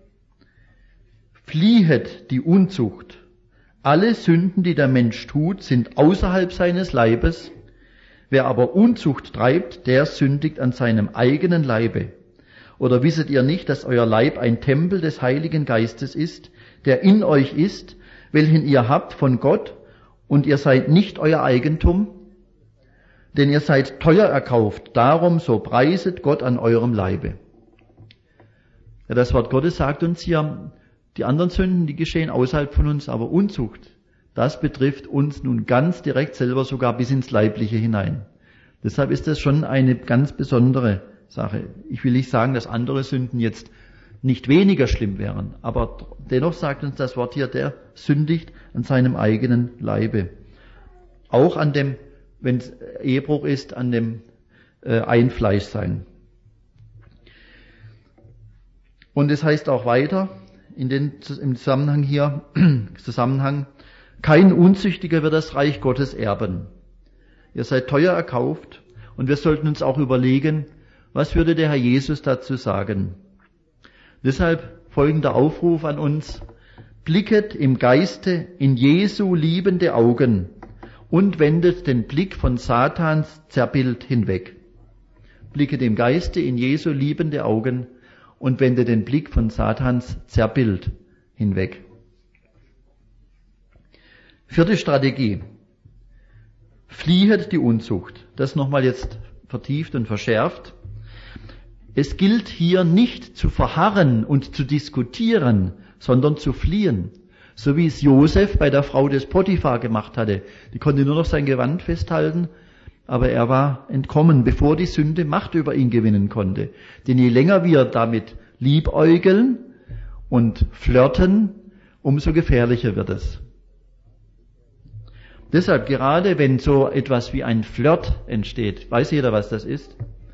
fliehet die Unzucht. Alle Sünden, die der Mensch tut, sind außerhalb seines Leibes. Wer aber Unzucht treibt, der sündigt an seinem eigenen Leibe. Oder wisset ihr nicht, dass euer Leib ein Tempel des Heiligen Geistes ist, der in euch ist, welchen ihr habt von Gott, und ihr seid nicht euer Eigentum? denn ihr seid teuer erkauft, darum so preiset Gott an eurem Leibe. Ja, das Wort Gottes sagt uns hier, die anderen Sünden, die geschehen außerhalb von uns, aber Unzucht, das betrifft uns nun ganz direkt selber, sogar bis ins Leibliche hinein. Deshalb ist das schon eine ganz besondere Sache. Ich will nicht sagen, dass andere Sünden jetzt nicht weniger schlimm wären, aber dennoch sagt uns das Wort hier, der sündigt an seinem eigenen Leibe. Auch an dem, wenn es Ehebruch ist, an dem äh, Einfleischsein. Und es heißt auch weiter, in den, im Zusammenhang hier, Zusammenhang, kein Unzüchtiger wird das Reich Gottes erben. Ihr seid teuer erkauft und wir sollten uns auch überlegen, was würde der Herr Jesus dazu sagen? Deshalb folgender Aufruf an uns: Blicket im Geiste in Jesu liebende Augen und wendet den Blick von Satans Zerrbild hinweg. Blicket im Geiste in Jesu liebende Augen und wendet den Blick von Satans Zerrbild hinweg. Vierte Strategie. Fliehet die Unzucht. Das nochmal jetzt vertieft und verschärft. Es gilt hier nicht zu verharren und zu diskutieren, sondern zu fliehen. So wie es Josef bei der Frau des Potiphar gemacht hatte. Die konnte nur noch sein Gewand festhalten, aber er war entkommen, bevor die Sünde Macht über ihn gewinnen konnte. Denn je länger wir damit liebäugeln und flirten, umso gefährlicher wird es. Deshalb, gerade wenn so etwas wie ein Flirt entsteht, weiß jeder, was das ist?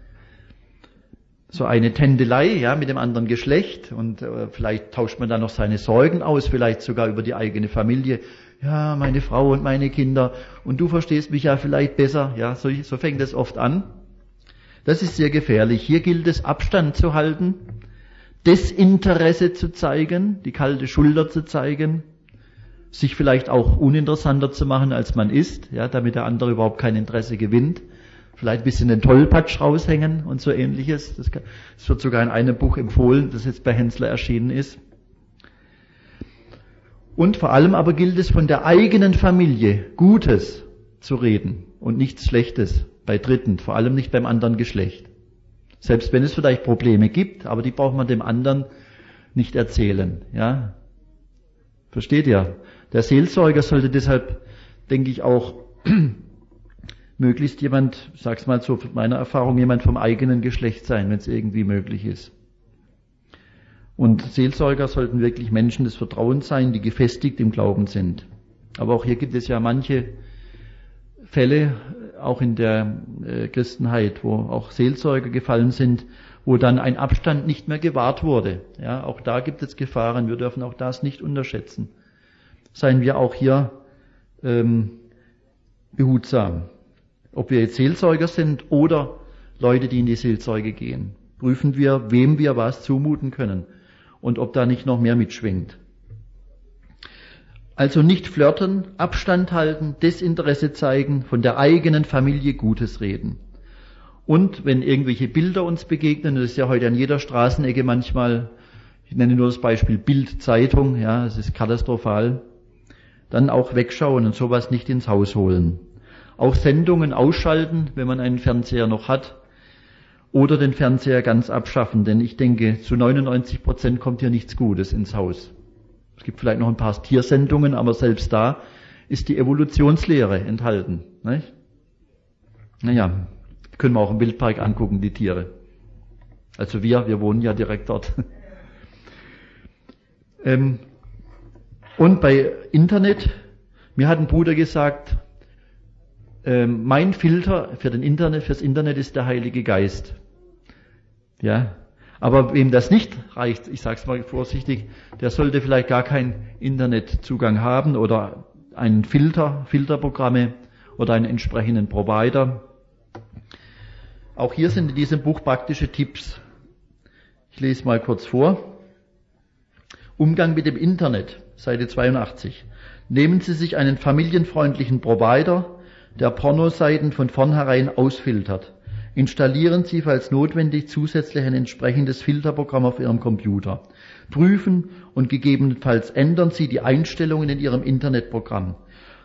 So eine Tändelei, ja, mit dem anderen Geschlecht, und äh, vielleicht tauscht man dann noch seine Sorgen aus, vielleicht sogar über die eigene Familie. Ja, meine Frau und meine Kinder, und du verstehst mich ja vielleicht besser. Ja, so, so fängt es oft an. Das ist sehr gefährlich. Hier gilt es, Abstand zu halten, Desinteresse zu zeigen, die kalte Schulter zu zeigen, sich vielleicht auch uninteressanter zu machen, als man ist, ja, damit der andere überhaupt kein Interesse gewinnt. Vielleicht ein bisschen den Tollpatsch raushängen und so Ähnliches. Das, kann, das wird sogar in einem Buch empfohlen, das jetzt bei Hensler erschienen ist. Und vor allem aber gilt es, von der eigenen Familie Gutes zu reden und nichts Schlechtes bei Dritten, vor allem nicht beim anderen Geschlecht. Selbst wenn es vielleicht Probleme gibt, aber die braucht man dem anderen nicht erzählen. Ja, versteht ihr? Der Seelsorger sollte deshalb, denke ich, auch möglichst jemand, ich sag's mal so von meiner Erfahrung, jemand vom eigenen Geschlecht sein, wenn es irgendwie möglich ist. Und Seelsorger sollten wirklich Menschen des Vertrauens sein, die gefestigt im Glauben sind. Aber auch hier gibt es ja manche Fälle, auch in der äh, Christenheit, wo auch Seelsorger gefallen sind, wo dann ein Abstand nicht mehr gewahrt wurde. Ja, auch da gibt es Gefahren, wir dürfen auch das nicht unterschätzen. Seien wir auch hier ähm, behutsam. Ob wir jetzt Seelsorger sind oder Leute, die in die Seelsorge gehen. Prüfen wir, wem wir was zumuten können und ob da nicht noch mehr mitschwingt. Also nicht flirten, Abstand halten, Desinteresse zeigen, von der eigenen Familie Gutes reden. Und wenn irgendwelche Bilder uns begegnen, das ist ja heute an jeder Straßenecke manchmal, ich nenne nur das Beispiel Bild-Zeitung, ja, es ist katastrophal, dann auch wegschauen und sowas nicht ins Haus holen. Auch Sendungen ausschalten, wenn man einen Fernseher noch hat, oder den Fernseher ganz abschaffen, denn ich denke, zu neunundneunzig Prozent kommt hier nichts Gutes ins Haus. Es gibt vielleicht noch ein paar Tiersendungen, aber selbst da ist die Evolutionslehre enthalten. Nicht? Naja, können wir auch im Wildpark angucken, die Tiere. Also wir, wir wohnen ja direkt dort. ähm, und bei Internet, mir hat ein Bruder gesagt, ähm, mein Filter für den Internet, fürs Internet ist der Heilige Geist. Ja, aber wem das nicht reicht, ich sage es mal vorsichtig, der sollte vielleicht gar keinen Internetzugang haben oder einen Filter, Filterprogramme oder einen entsprechenden Provider. Auch hier sind in diesem Buch praktische Tipps. Ich lese mal kurz vor. Umgang mit dem Internet, Seite zweiundachtzig. Nehmen Sie sich einen familienfreundlichen Provider, der Pornoseiten von vornherein ausfiltert. Installieren Sie, falls notwendig, zusätzlich ein entsprechendes Filterprogramm auf Ihrem Computer. Prüfen und gegebenenfalls ändern Sie die Einstellungen in Ihrem Internetprogramm.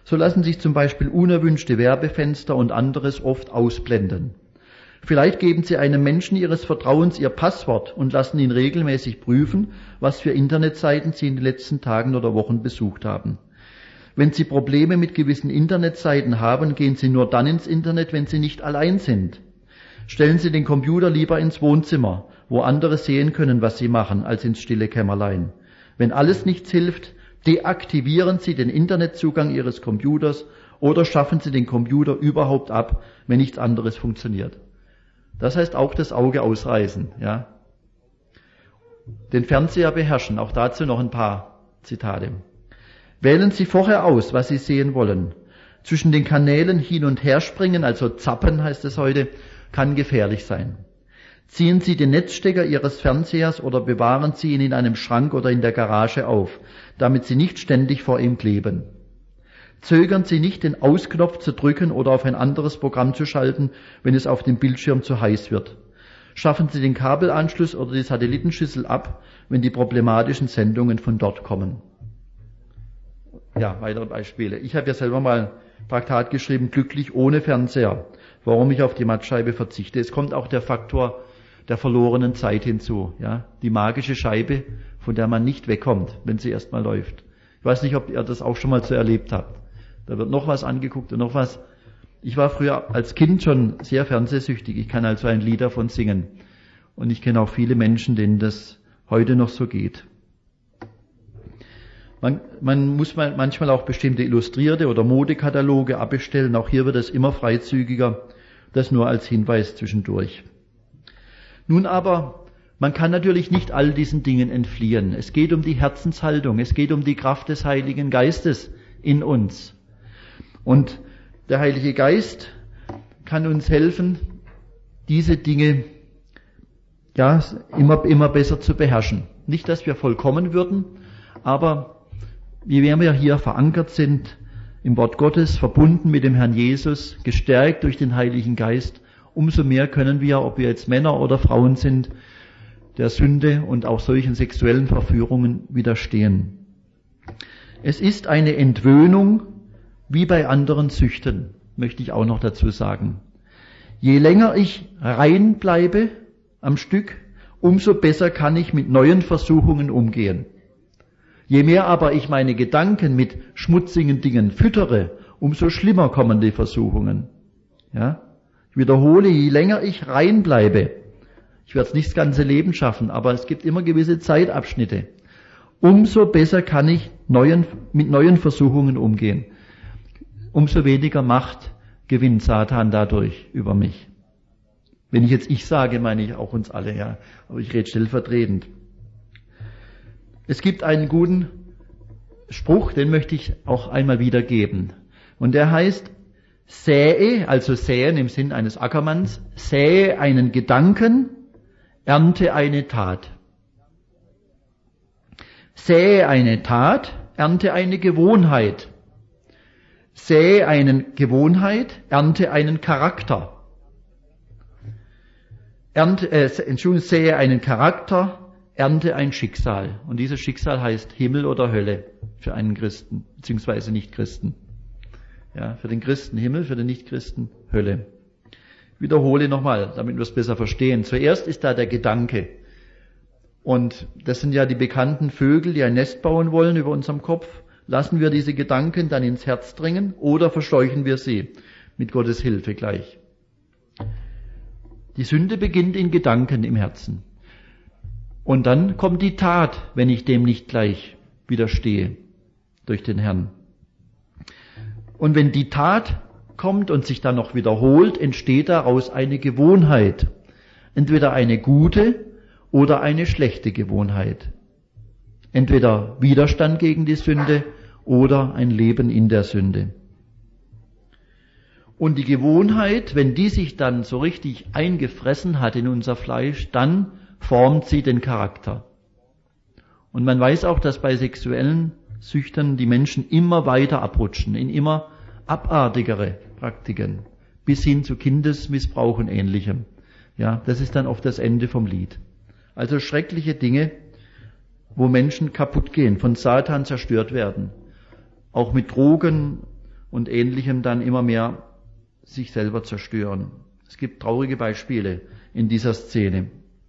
So lassen sich zum Beispiel unerwünschte Werbefenster und anderes oft ausblenden. Vielleicht geben Sie einem Menschen Ihres Vertrauens Ihr Passwort und lassen ihn regelmäßig prüfen, was für Internetseiten Sie in den letzten Tagen oder Wochen besucht haben. Wenn Sie Probleme mit gewissen Internetseiten haben, gehen Sie nur dann ins Internet, wenn Sie nicht allein sind. Stellen Sie den Computer lieber ins Wohnzimmer, wo andere sehen können, was Sie machen, als ins stille Kämmerlein. Wenn alles nichts hilft, deaktivieren Sie den Internetzugang Ihres Computers oder schaffen Sie den Computer überhaupt ab, wenn nichts anderes funktioniert. Das heißt auch das Auge ausreißen, ja. Den Fernseher beherrschen, auch dazu noch ein paar Zitate. Wählen Sie vorher aus, was Sie sehen wollen. Zwischen den Kanälen hin und her springen, also zappen heißt es heute, kann gefährlich sein. Ziehen Sie den Netzstecker Ihres Fernsehers oder bewahren Sie ihn in einem Schrank oder in der Garage auf, damit Sie nicht ständig vor ihm kleben. Zögern Sie nicht, den Ausknopf zu drücken oder auf ein anderes Programm zu schalten, wenn es auf dem Bildschirm zu heiß wird. Schaffen Sie den Kabelanschluss oder die Satellitenschüssel ab, wenn die problematischen Sendungen von dort kommen. Ja, weitere Beispiele. Ich habe ja selber mal ein Traktat geschrieben, glücklich ohne Fernseher, warum ich auf die Mattscheibe verzichte. Es kommt auch der Faktor der verlorenen Zeit hinzu. Ja, die magische Scheibe, von der man nicht wegkommt, wenn sie erstmal läuft. Ich weiß nicht, ob ihr das auch schon mal so erlebt habt. Da wird noch was angeguckt und noch was. Ich war früher als Kind schon sehr fernsehsüchtig. Ich kann also ein Lied davon singen. Und ich kenne auch viele Menschen, denen das heute noch so geht. Man, man muss manchmal auch bestimmte Illustrierte oder Modekataloge abbestellen. Auch hier wird es immer freizügiger. Das nur als Hinweis zwischendurch. Nun aber, man kann natürlich nicht all diesen Dingen entfliehen. Es geht um die Herzenshaltung. Es geht um die Kraft des Heiligen Geistes in uns. Und der Heilige Geist kann uns helfen, diese Dinge ja immer, immer besser zu beherrschen. Nicht, dass wir vollkommen würden, aber je mehr wir hier verankert sind im Wort Gottes, verbunden mit dem Herrn Jesus, gestärkt durch den Heiligen Geist, umso mehr können wir, ob wir jetzt Männer oder Frauen sind, der Sünde und auch solchen sexuellen Verführungen widerstehen. Es ist eine Entwöhnung, wie bei anderen Süchten, möchte ich auch noch dazu sagen. Je länger ich rein bleibe am Stück, umso besser kann ich mit neuen Versuchungen umgehen. Je mehr aber ich meine Gedanken mit schmutzigen Dingen füttere, umso schlimmer kommen die Versuchungen. Ja? Ich wiederhole, je länger ich rein bleibe, ich werde es nicht das ganze Leben schaffen, aber es gibt immer gewisse Zeitabschnitte, umso besser kann ich neuen, mit neuen Versuchungen umgehen. Umso weniger Macht gewinnt Satan dadurch über mich. Wenn ich jetzt ich sage, meine ich auch uns alle, ja. Aber ich rede stellvertretend. Es gibt einen guten Spruch, den möchte ich auch einmal wiedergeben. Und der heißt, säe, also säen im Sinn eines Ackermanns, säe einen Gedanken, ernte eine Tat. Säe eine Tat, ernte eine Gewohnheit. Säe eine Gewohnheit, ernte einen Charakter. Ernte, äh, Entschuldigung, säe einen Charakter, ernte ein Schicksal. Und dieses Schicksal heißt Himmel oder Hölle für einen Christen, beziehungsweise Nichtchristen. Ja, für den Christen Himmel, für den Nichtchristen Hölle. Ich wiederhole nochmal, damit wir es besser verstehen. Zuerst ist da der Gedanke. Und das sind ja die bekannten Vögel, die ein Nest bauen wollen über unserem Kopf. Lassen wir diese Gedanken dann ins Herz dringen oder verscheuchen wir sie mit Gottes Hilfe gleich? Die Sünde beginnt in Gedanken im Herzen. Und dann kommt die Tat, wenn ich dem nicht gleich widerstehe, durch den Herrn. Und wenn die Tat kommt und sich dann noch wiederholt, entsteht daraus eine Gewohnheit. Entweder eine gute oder eine schlechte Gewohnheit. Entweder Widerstand gegen die Sünde oder ein Leben in der Sünde. Und die Gewohnheit, wenn die sich dann so richtig eingefressen hat in unser Fleisch, dann formt sie den Charakter. Und man weiß auch, dass bei sexuellen Süchten die Menschen immer weiter abrutschen, in immer abartigere Praktiken, bis hin zu Kindesmissbrauch und Ähnlichem. Ja, das ist dann oft das Ende vom Lied. Also schreckliche Dinge, wo Menschen kaputt gehen, von Satan zerstört werden. Auch mit Drogen und Ähnlichem dann immer mehr sich selber zerstören. Es gibt traurige Beispiele in dieser Szene.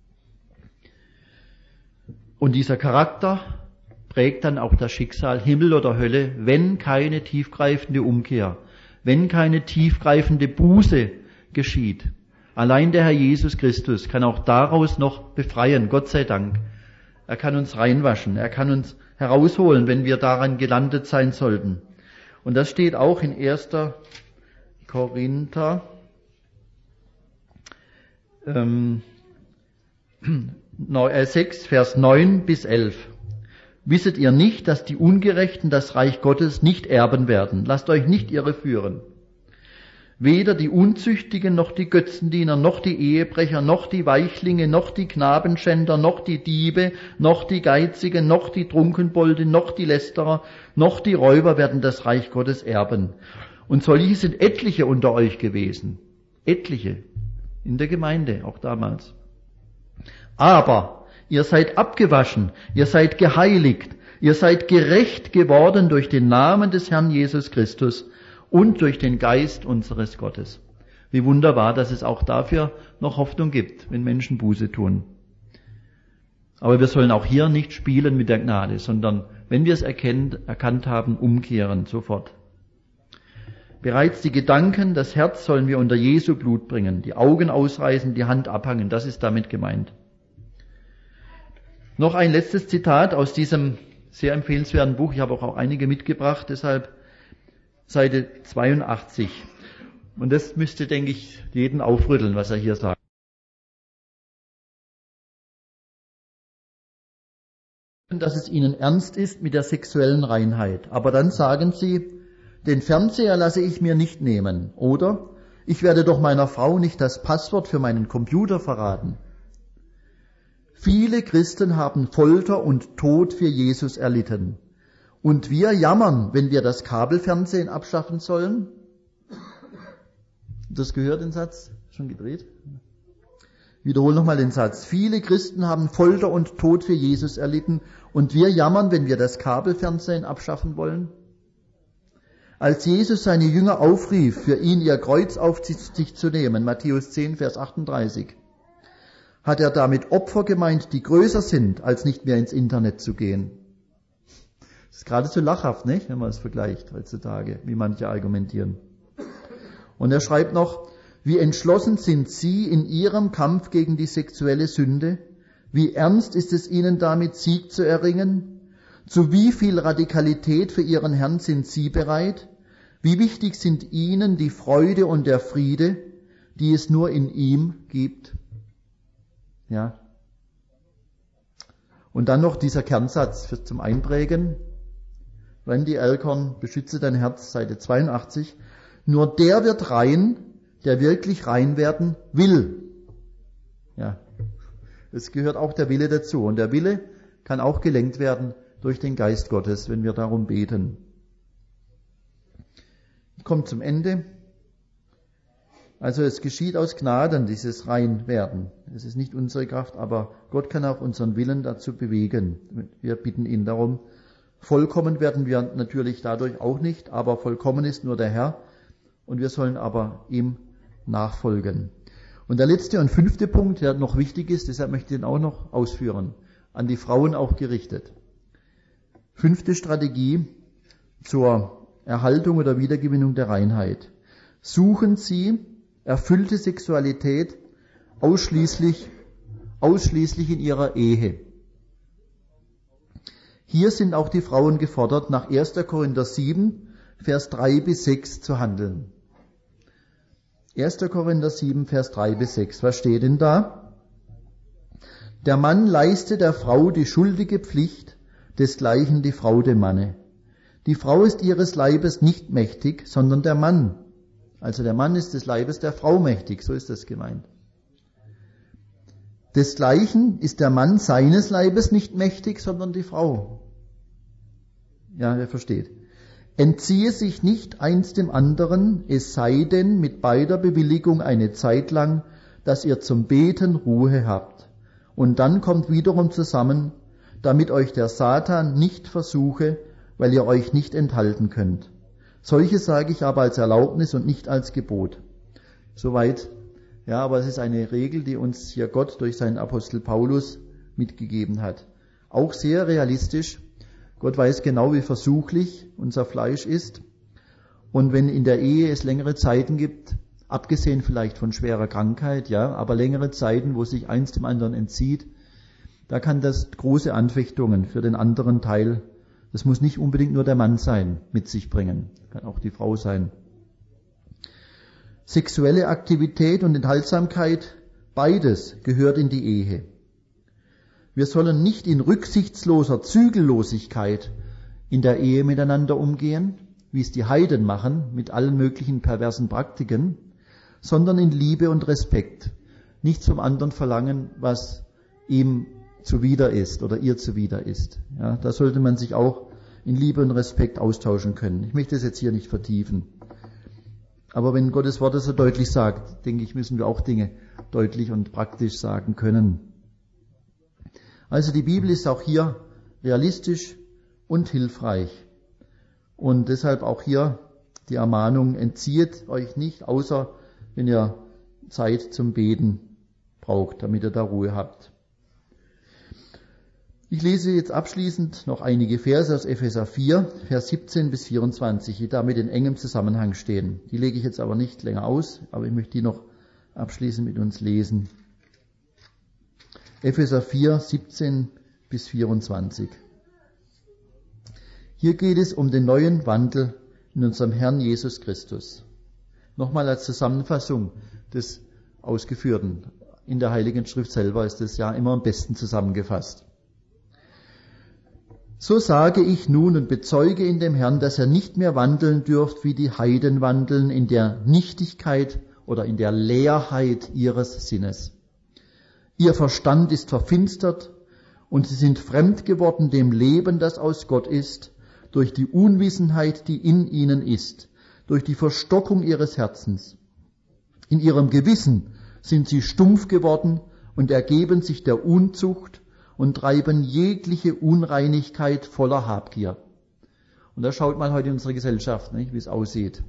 Und dieser Charakter prägt dann auch das Schicksal Himmel oder Hölle, wenn keine tiefgreifende Umkehr, wenn keine tiefgreifende Buße geschieht. Allein der Herr Jesus Christus kann auch daraus noch befreien, Gott sei Dank. Er kann uns reinwaschen, er kann uns herausholen, wenn wir daran gelandet sein sollten. Und das steht auch in erster Korinther ähm, sechs, Vers neun bis elf. Wisset ihr nicht, dass die Ungerechten das Reich Gottes nicht erben werden? Lasst euch nicht irreführen. Weder die Unzüchtigen, noch die Götzendiener, noch die Ehebrecher, noch die Weichlinge, noch die Knabenschänder, noch die Diebe, noch die Geizigen, noch die Trunkenbolde, noch die Lästerer, noch die Räuber werden das Reich Gottes erben. Und solche sind etliche unter euch gewesen. Etliche. In der Gemeinde, auch damals. Aber ihr seid abgewaschen, ihr seid geheiligt, ihr seid gerecht geworden durch den Namen des Herrn Jesus Christus und durch den Geist unseres Gottes. Wie wunderbar, dass es auch dafür noch Hoffnung gibt, wenn Menschen Buße tun. Aber wir sollen auch hier nicht spielen mit der Gnade, sondern wenn wir es erkennt, erkannt haben, umkehren sofort. Bereits die Gedanken, das Herz sollen wir unter Jesu Blut bringen, die Augen ausreißen, die Hand abhangen, das ist damit gemeint. Noch ein letztes Zitat aus diesem sehr empfehlenswerten Buch, ich habe auch einige mitgebracht, deshalb Seite zweiundachtzig. Und das müsste, denke ich, jeden aufrütteln, was er hier sagt. Dass es ihnen ernst ist mit der sexuellen Reinheit. Aber dann sagen sie, den Fernseher lasse ich mir nicht nehmen. Oder, ich werde doch meiner Frau nicht das Passwort für meinen Computer verraten. Viele Christen haben Folter und Tod für Jesus erlitten. Und wir jammern, wenn wir das Kabelfernsehen abschaffen sollen. Das gehört den Satz? Schon gedreht? Wiederhole nochmal den Satz. Viele Christen haben Folter und Tod für Jesus erlitten. Und wir jammern, wenn wir das Kabelfernsehen abschaffen wollen. Als Jesus seine Jünger aufrief, für ihn ihr Kreuz auf sich zu nehmen, Matthäus zehn, Vers achtunddreißig, hat er damit Opfer gemeint, die größer sind, als nicht mehr ins Internet zu gehen. Das ist gerade so lachhaft, nicht, wenn man es vergleicht heutzutage, wie manche argumentieren. Und er schreibt noch, wie entschlossen sind Sie in Ihrem Kampf gegen die sexuelle Sünde? Wie ernst ist es Ihnen damit, Sieg zu erringen? Zu wie viel Radikalität für Ihren Herrn sind Sie bereit? Wie wichtig sind Ihnen die Freude und der Friede, die es nur in ihm gibt? Ja. Und dann noch dieser Kernsatz für, zum Einprägen. Randy Alcorn, beschütze dein Herz, Seite zweiundachtzig. Nur der wird rein, der wirklich rein werden will. Ja. Es gehört auch der Wille dazu. Und der Wille kann auch gelenkt werden durch den Geist Gottes, wenn wir darum beten. Ich komme zum Ende. Also es geschieht aus Gnaden, dieses Reinwerden. Es ist nicht unsere Kraft, aber Gott kann auch unseren Willen dazu bewegen. Wir bitten ihn darum. Vollkommen werden wir natürlich dadurch auch nicht, aber vollkommen ist nur der Herr und wir sollen aber ihm nachfolgen. Und der letzte und fünfte Punkt, der noch wichtig ist, deshalb möchte ich ihn auch noch ausführen, an die Frauen auch gerichtet. Fünfte Strategie zur Erhaltung oder Wiedergewinnung der Reinheit. Suchen Sie erfüllte Sexualität ausschließlich, ausschließlich in Ihrer Ehe. Hier sind auch die Frauen gefordert, nach erster Korinther sieben, Vers drei bis sechs zu handeln. erster Korinther sieben, Vers drei bis sechs. Was steht denn da? Der Mann leiste der Frau die schuldige Pflicht, desgleichen die Frau dem Manne. Die Frau ist ihres Leibes nicht mächtig, sondern der Mann. Also der Mann ist des Leibes der Frau mächtig, so ist das gemeint. Desgleichen ist der Mann seines Leibes nicht mächtig, sondern die Frau. Ja, ihr versteht. Entziehe sich nicht eins dem anderen, es sei denn mit beider Bewilligung eine Zeit lang, dass ihr zum Beten Ruhe habt. Und dann kommt wiederum zusammen, damit euch der Satan nicht versuche, weil ihr euch nicht enthalten könnt. Solche sage ich aber als Erlaubnis und nicht als Gebot. Soweit, ja, aber es ist eine Regel, die uns hier Gott durch seinen Apostel Paulus mitgegeben hat. Auch sehr realistisch. Gott weiß genau, wie versuchlich unser Fleisch ist. Und wenn in der Ehe es längere Zeiten gibt, abgesehen vielleicht von schwerer Krankheit, ja, aber längere Zeiten, wo sich eins dem anderen entzieht, da kann das große Anfechtungen für den anderen Teil, das muss nicht unbedingt nur der Mann sein, mit sich bringen, kann auch die Frau sein. Sexuelle Aktivität und Enthaltsamkeit, beides gehört in die Ehe. Wir sollen nicht in rücksichtsloser Zügellosigkeit in der Ehe miteinander umgehen, wie es die Heiden machen, mit allen möglichen perversen Praktiken, sondern in Liebe und Respekt. Nicht zum anderen verlangen, was ihm zuwider ist oder ihr zuwider ist. Ja, da sollte man sich auch in Liebe und Respekt austauschen können. Ich möchte das jetzt hier nicht vertiefen. Aber wenn Gottes Wort es so deutlich sagt, denke ich, müssen wir auch Dinge deutlich und praktisch sagen können. Also die Bibel ist auch hier realistisch und hilfreich. Und deshalb auch hier die Ermahnung, entzieht euch nicht, außer wenn ihr Zeit zum Beten braucht, damit ihr da Ruhe habt. Ich lese jetzt abschließend noch einige Verse aus Epheser vier, Vers siebzehn bis vierundzwanzig, die damit in engem Zusammenhang stehen. Die lege ich jetzt aber nicht länger aus, aber ich möchte die noch abschließend mit uns lesen. Epheser vier, siebzehn bis vierundzwanzig. Hier geht es um den neuen Wandel in unserem Herrn Jesus Christus. Nochmal als Zusammenfassung des Ausgeführten. In der Heiligen Schrift selber ist es ja immer am besten zusammengefasst. So sage ich nun und bezeuge in dem Herrn, dass er nicht mehr wandeln dürft, wie die Heiden wandeln, in der Nichtigkeit oder in der Leerheit ihres Sinnes. Ihr Verstand ist verfinstert und sie sind fremd geworden dem Leben, das aus Gott ist, durch die Unwissenheit, die in ihnen ist, durch die Verstockung ihres Herzens. In ihrem Gewissen sind sie stumpf geworden und ergeben sich der Unzucht und treiben jegliche Unreinigkeit voller Habgier. Und da schaut man heute in unsere Gesellschaft, nicht, wie es aussieht.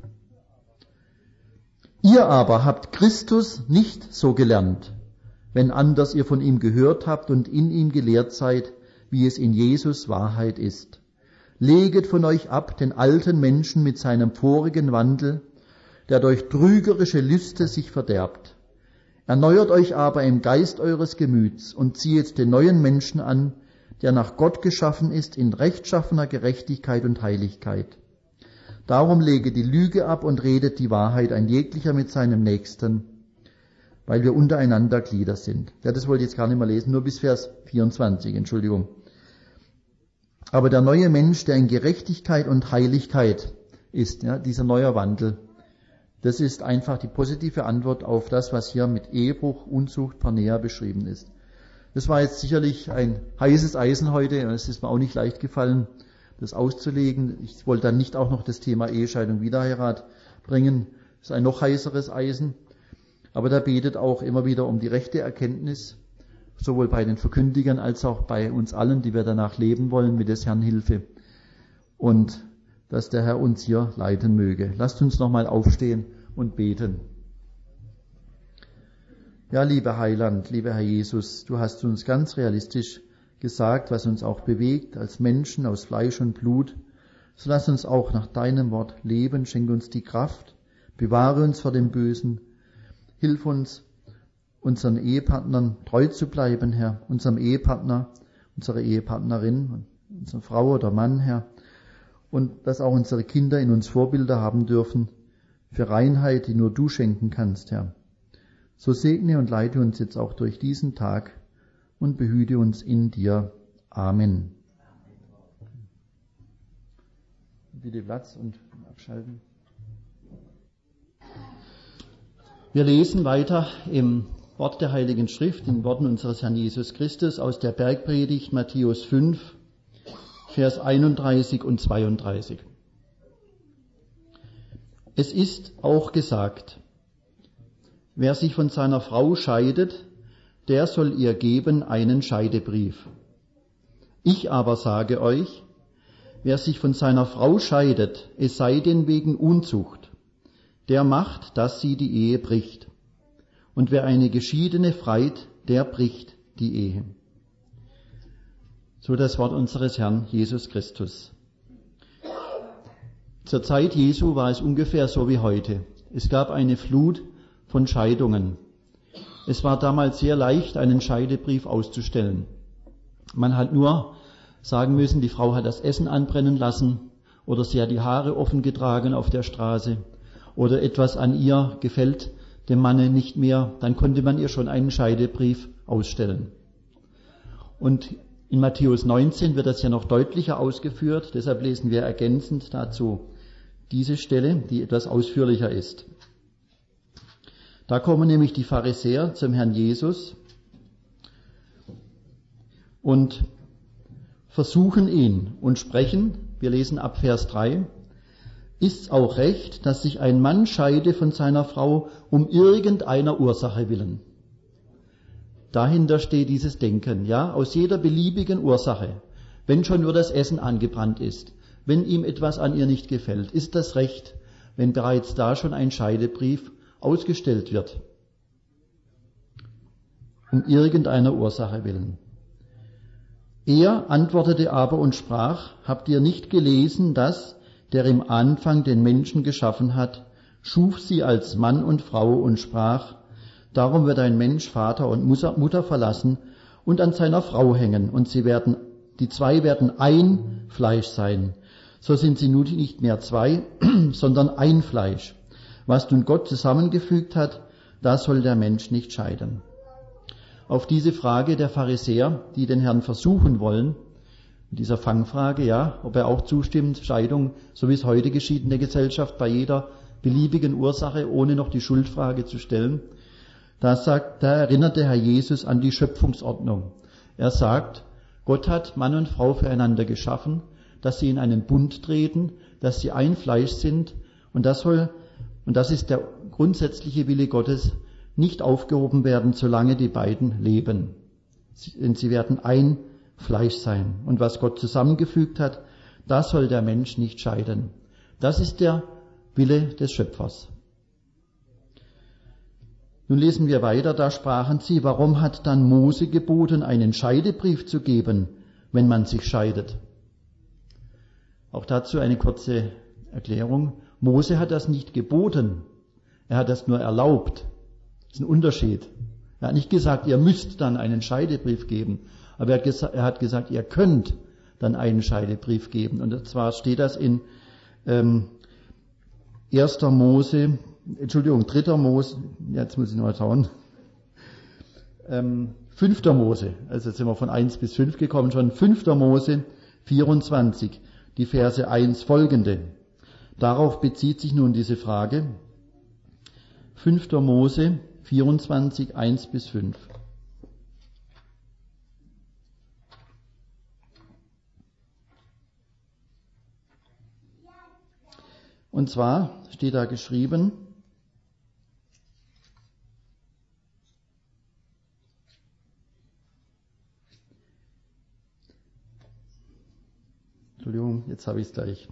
Ihr aber habt Christus nicht so gelernt, wenn anders ihr von ihm gehört habt und in ihm gelehrt seid, wie es in Jesus Wahrheit ist. Leget von euch ab den alten Menschen mit seinem vorigen Wandel, der durch trügerische Lüste sich verderbt. Erneuert euch aber im Geist eures Gemüts und ziehet den neuen Menschen an, der nach Gott geschaffen ist in rechtschaffener Gerechtigkeit und Heiligkeit. Darum lege die Lüge ab und redet die Wahrheit, ein jeglicher mit seinem Nächsten, weil wir untereinander Glieder sind. Ja, das wollte ich jetzt gar nicht mehr lesen, nur bis Vers vierundzwanzig, Entschuldigung. Aber der neue Mensch, der in Gerechtigkeit und Heiligkeit ist, ja, dieser neue Wandel, das ist einfach die positive Antwort auf das, was hier mit Ehebruch, Unzucht, Porneia beschrieben ist. Das war jetzt sicherlich ein heißes Eisen heute, und es ist mir auch nicht leicht gefallen, das auszulegen. Ich wollte dann nicht auch noch das Thema Ehescheidung, Wiederheirat bringen. Das ist ein noch heißeres Eisen. Aber da betet auch immer wieder um die rechte Erkenntnis, sowohl bei den Verkündigern als auch bei uns allen, die wir danach leben wollen, mit des Herrn Hilfe. Und dass der Herr uns hier leiten möge. Lasst uns nochmal aufstehen und beten. Ja, lieber Heiland, lieber Herr Jesus, du hast uns ganz realistisch gesagt, was uns auch bewegt als Menschen aus Fleisch und Blut. So lass uns auch nach deinem Wort leben, schenke uns die Kraft, bewahre uns vor dem Bösen, hilf uns, unseren Ehepartnern treu zu bleiben, Herr, unserem Ehepartner, unserer Ehepartnerin, unserer Frau oder Mann, Herr, und dass auch unsere Kinder in uns Vorbilder haben dürfen für Reinheit, die nur du schenken kannst, Herr. So segne und leite uns jetzt auch durch diesen Tag und behüte uns in dir. Amen. Bitte Platz und abschalten. Wir lesen weiter im Wort der Heiligen Schrift, in Worten unseres Herrn Jesus Christus aus der Bergpredigt Matthäus fünf, Vers einunddreißig und zweiunddreißig. Es ist auch gesagt, wer sich von seiner Frau scheidet, der soll ihr geben einen Scheidebrief. Ich aber sage euch, wer sich von seiner Frau scheidet, es sei denn wegen Unzucht, der macht, dass sie die Ehe bricht. Und wer eine Geschiedene freit, der bricht die Ehe. So das Wort unseres Herrn Jesus Christus. Zur Zeit Jesu war es ungefähr so wie heute. Es gab eine Flut von Scheidungen. Es war damals sehr leicht, einen Scheidebrief auszustellen. Man hat nur sagen müssen, die Frau hat das Essen anbrennen lassen oder sie hat die Haare offen getragen auf der Straße oder etwas an ihr gefällt dem Manne nicht mehr, dann konnte man ihr schon einen Scheidebrief ausstellen. Und in Matthäus neunzehn wird das ja noch deutlicher ausgeführt, deshalb lesen wir ergänzend dazu diese Stelle, die etwas ausführlicher ist. Da kommen nämlich die Pharisäer zum Herrn Jesus und versuchen ihn und sprechen, wir lesen ab Vers drei, ist's auch recht, dass sich ein Mann scheide von seiner Frau um irgendeiner Ursache willen? Dahinter steht dieses Denken, ja, aus jeder beliebigen Ursache, wenn schon nur das Essen angebrannt ist, wenn ihm etwas an ihr nicht gefällt, ist das recht, wenn bereits da schon ein Scheidebrief ausgestellt wird, um irgendeiner Ursache willen. Er antwortete aber und sprach, habt ihr nicht gelesen, dass, der im Anfang den Menschen geschaffen hat, schuf sie als Mann und Frau und sprach, darum wird ein Mensch Vater und Mutter verlassen und an seiner Frau hängen, und sie werden, die zwei werden ein Fleisch sein. So sind sie nun nicht mehr zwei, sondern ein Fleisch. Was nun Gott zusammengefügt hat, da soll der Mensch nicht scheiden. Auf diese Frage der Pharisäer, die den Herrn versuchen wollen, in dieser Fangfrage, ja, ob er auch zustimmt, Scheidung, so wie es heute geschieht in der Gesellschaft, bei jeder beliebigen Ursache, ohne noch die Schuldfrage zu stellen, da sagt, da erinnert der Herr Jesus an die Schöpfungsordnung. Er sagt, Gott hat Mann und Frau füreinander geschaffen, dass sie in einen Bund treten, dass sie ein Fleisch sind, und das soll, und das ist der grundsätzliche Wille Gottes, nicht aufgehoben werden, solange die beiden leben. Denn sie werden ein Fleisch sein. Und was Gott zusammengefügt hat, da soll der Mensch nicht scheiden. Das ist der Wille des Schöpfers. Nun lesen wir weiter, da sprachen sie, warum hat dann Mose geboten, einen Scheidebrief zu geben, wenn man sich scheidet? Auch dazu eine kurze Erklärung. Mose hat das nicht geboten, er hat das nur erlaubt. Das ist ein Unterschied. Er hat nicht gesagt, ihr müsst dann einen Scheidebrief geben, aber er hat, gesa- er hat gesagt, ihr könnt dann einen Scheidebrief geben. Und zwar steht das in ähm, erster Mose, Entschuldigung, dritter Mose, jetzt muss ich noch mal schauen, ähm, fünfter Mose, also jetzt sind wir von eins bis fünf gekommen, schon fünfter Mose vierundzwanzig, die Verse eins folgende. Darauf bezieht sich nun diese Frage. fünfter Mose vierundzwanzig, eins bis fünf. Und zwar steht da geschrieben, Entschuldigung, jetzt habe ich es gleich.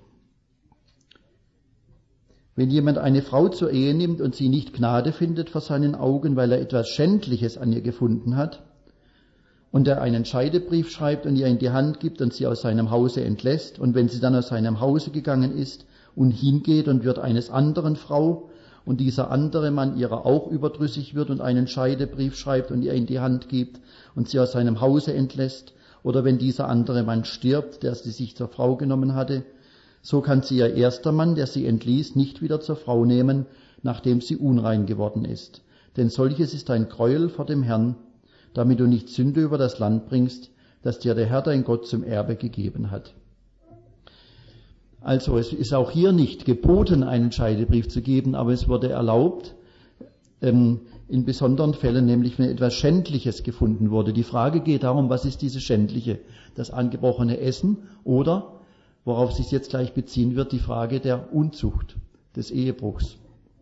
Wenn jemand eine Frau zur Ehe nimmt und sie nicht Gnade findet vor seinen Augen, weil er etwas Schändliches an ihr gefunden hat, und er einen Scheidebrief schreibt und ihr in die Hand gibt und sie aus seinem Hause entlässt, und wenn sie dann aus seinem Hause gegangen ist und hingeht und wird eines anderen Frau, und dieser andere Mann ihrer auch überdrüssig wird und einen Scheidebrief schreibt und ihr in die Hand gibt und sie aus seinem Hause entlässt, oder wenn dieser andere Mann stirbt, der sie sich zur Frau genommen hatte, so kann sie ihr erster Mann, der sie entließ, nicht wieder zur Frau nehmen, nachdem sie unrein geworden ist. Denn solches ist ein Gräuel vor dem Herrn, damit du nicht Sünde über das Land bringst, das dir der Herr dein Gott zum Erbe gegeben hat. Also es ist auch hier nicht geboten, einen Scheidebrief zu geben, aber es wurde erlaubt, ähm, in besonderen Fällen, nämlich wenn etwas Schändliches gefunden wurde. Die Frage geht darum, was ist dieses Schändliche? Das angebrochene Essen oder, worauf sich jetzt gleich beziehen wird, die Frage der Unzucht, des Ehebruchs.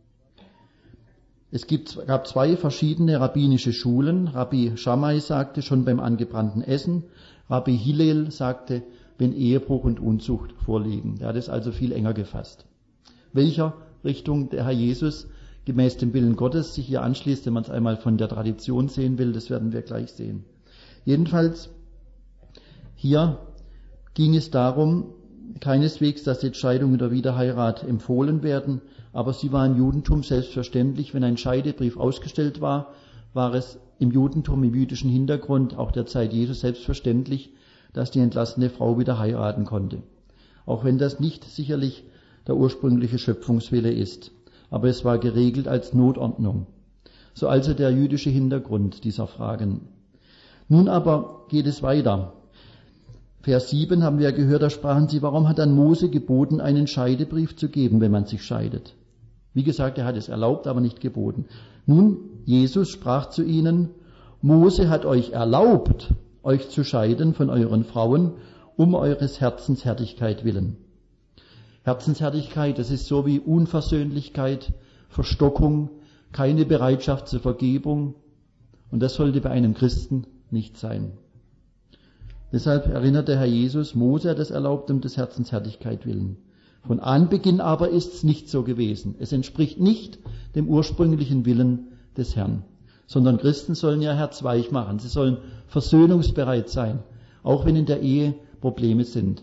Es gibt, gab zwei verschiedene rabbinische Schulen. Rabbi Shammai sagte schon beim angebrannten Essen, Rabbi Hillel sagte, wenn Ehebruch und Unzucht vorliegen. Er hat es also viel enger gefasst. Welcher Richtung der Herr Jesus gemäß dem Willen Gottes sich hier anschließt, wenn man es einmal von der Tradition sehen will, das werden wir gleich sehen. Jedenfalls, hier ging es darum, keineswegs, dass jetzt Scheidung oder Wiederheirat empfohlen werden, aber sie war im Judentum selbstverständlich. Wenn ein Scheidebrief ausgestellt war, war es im Judentum, im jüdischen Hintergrund, auch der Zeit Jesus, selbstverständlich, dass die entlassene Frau wieder heiraten konnte. Auch wenn das nicht sicherlich der ursprüngliche Schöpfungswille ist. Aber es war geregelt als Notordnung. So also der jüdische Hintergrund dieser Fragen. Nun aber geht es weiter. Vers sieben haben wir ja gehört, da sprachen sie, warum hat dann Mose geboten, einen Scheidebrief zu geben, wenn man sich scheidet? Wie gesagt, er hat es erlaubt, aber nicht geboten. Nun, Jesus sprach zu ihnen, Mose hat euch erlaubt, euch zu scheiden von euren Frauen, um eures Herzens Härtigkeit willen. Herzenshärtigkeit, das ist so wie Unversöhnlichkeit, Verstockung, keine Bereitschaft zur Vergebung. Und das sollte bei einem Christen nicht sein. Deshalb erinnert der Herr Jesus, Mose hat es erlaubt, um des Herzens Härtigkeit willen. Von Anbeginn aber ist es nicht so gewesen. Es entspricht nicht dem ursprünglichen Willen des Herrn. Sondern Christen sollen ja herzweich machen. Sie sollen versöhnungsbereit sein, auch wenn in der Ehe Probleme sind.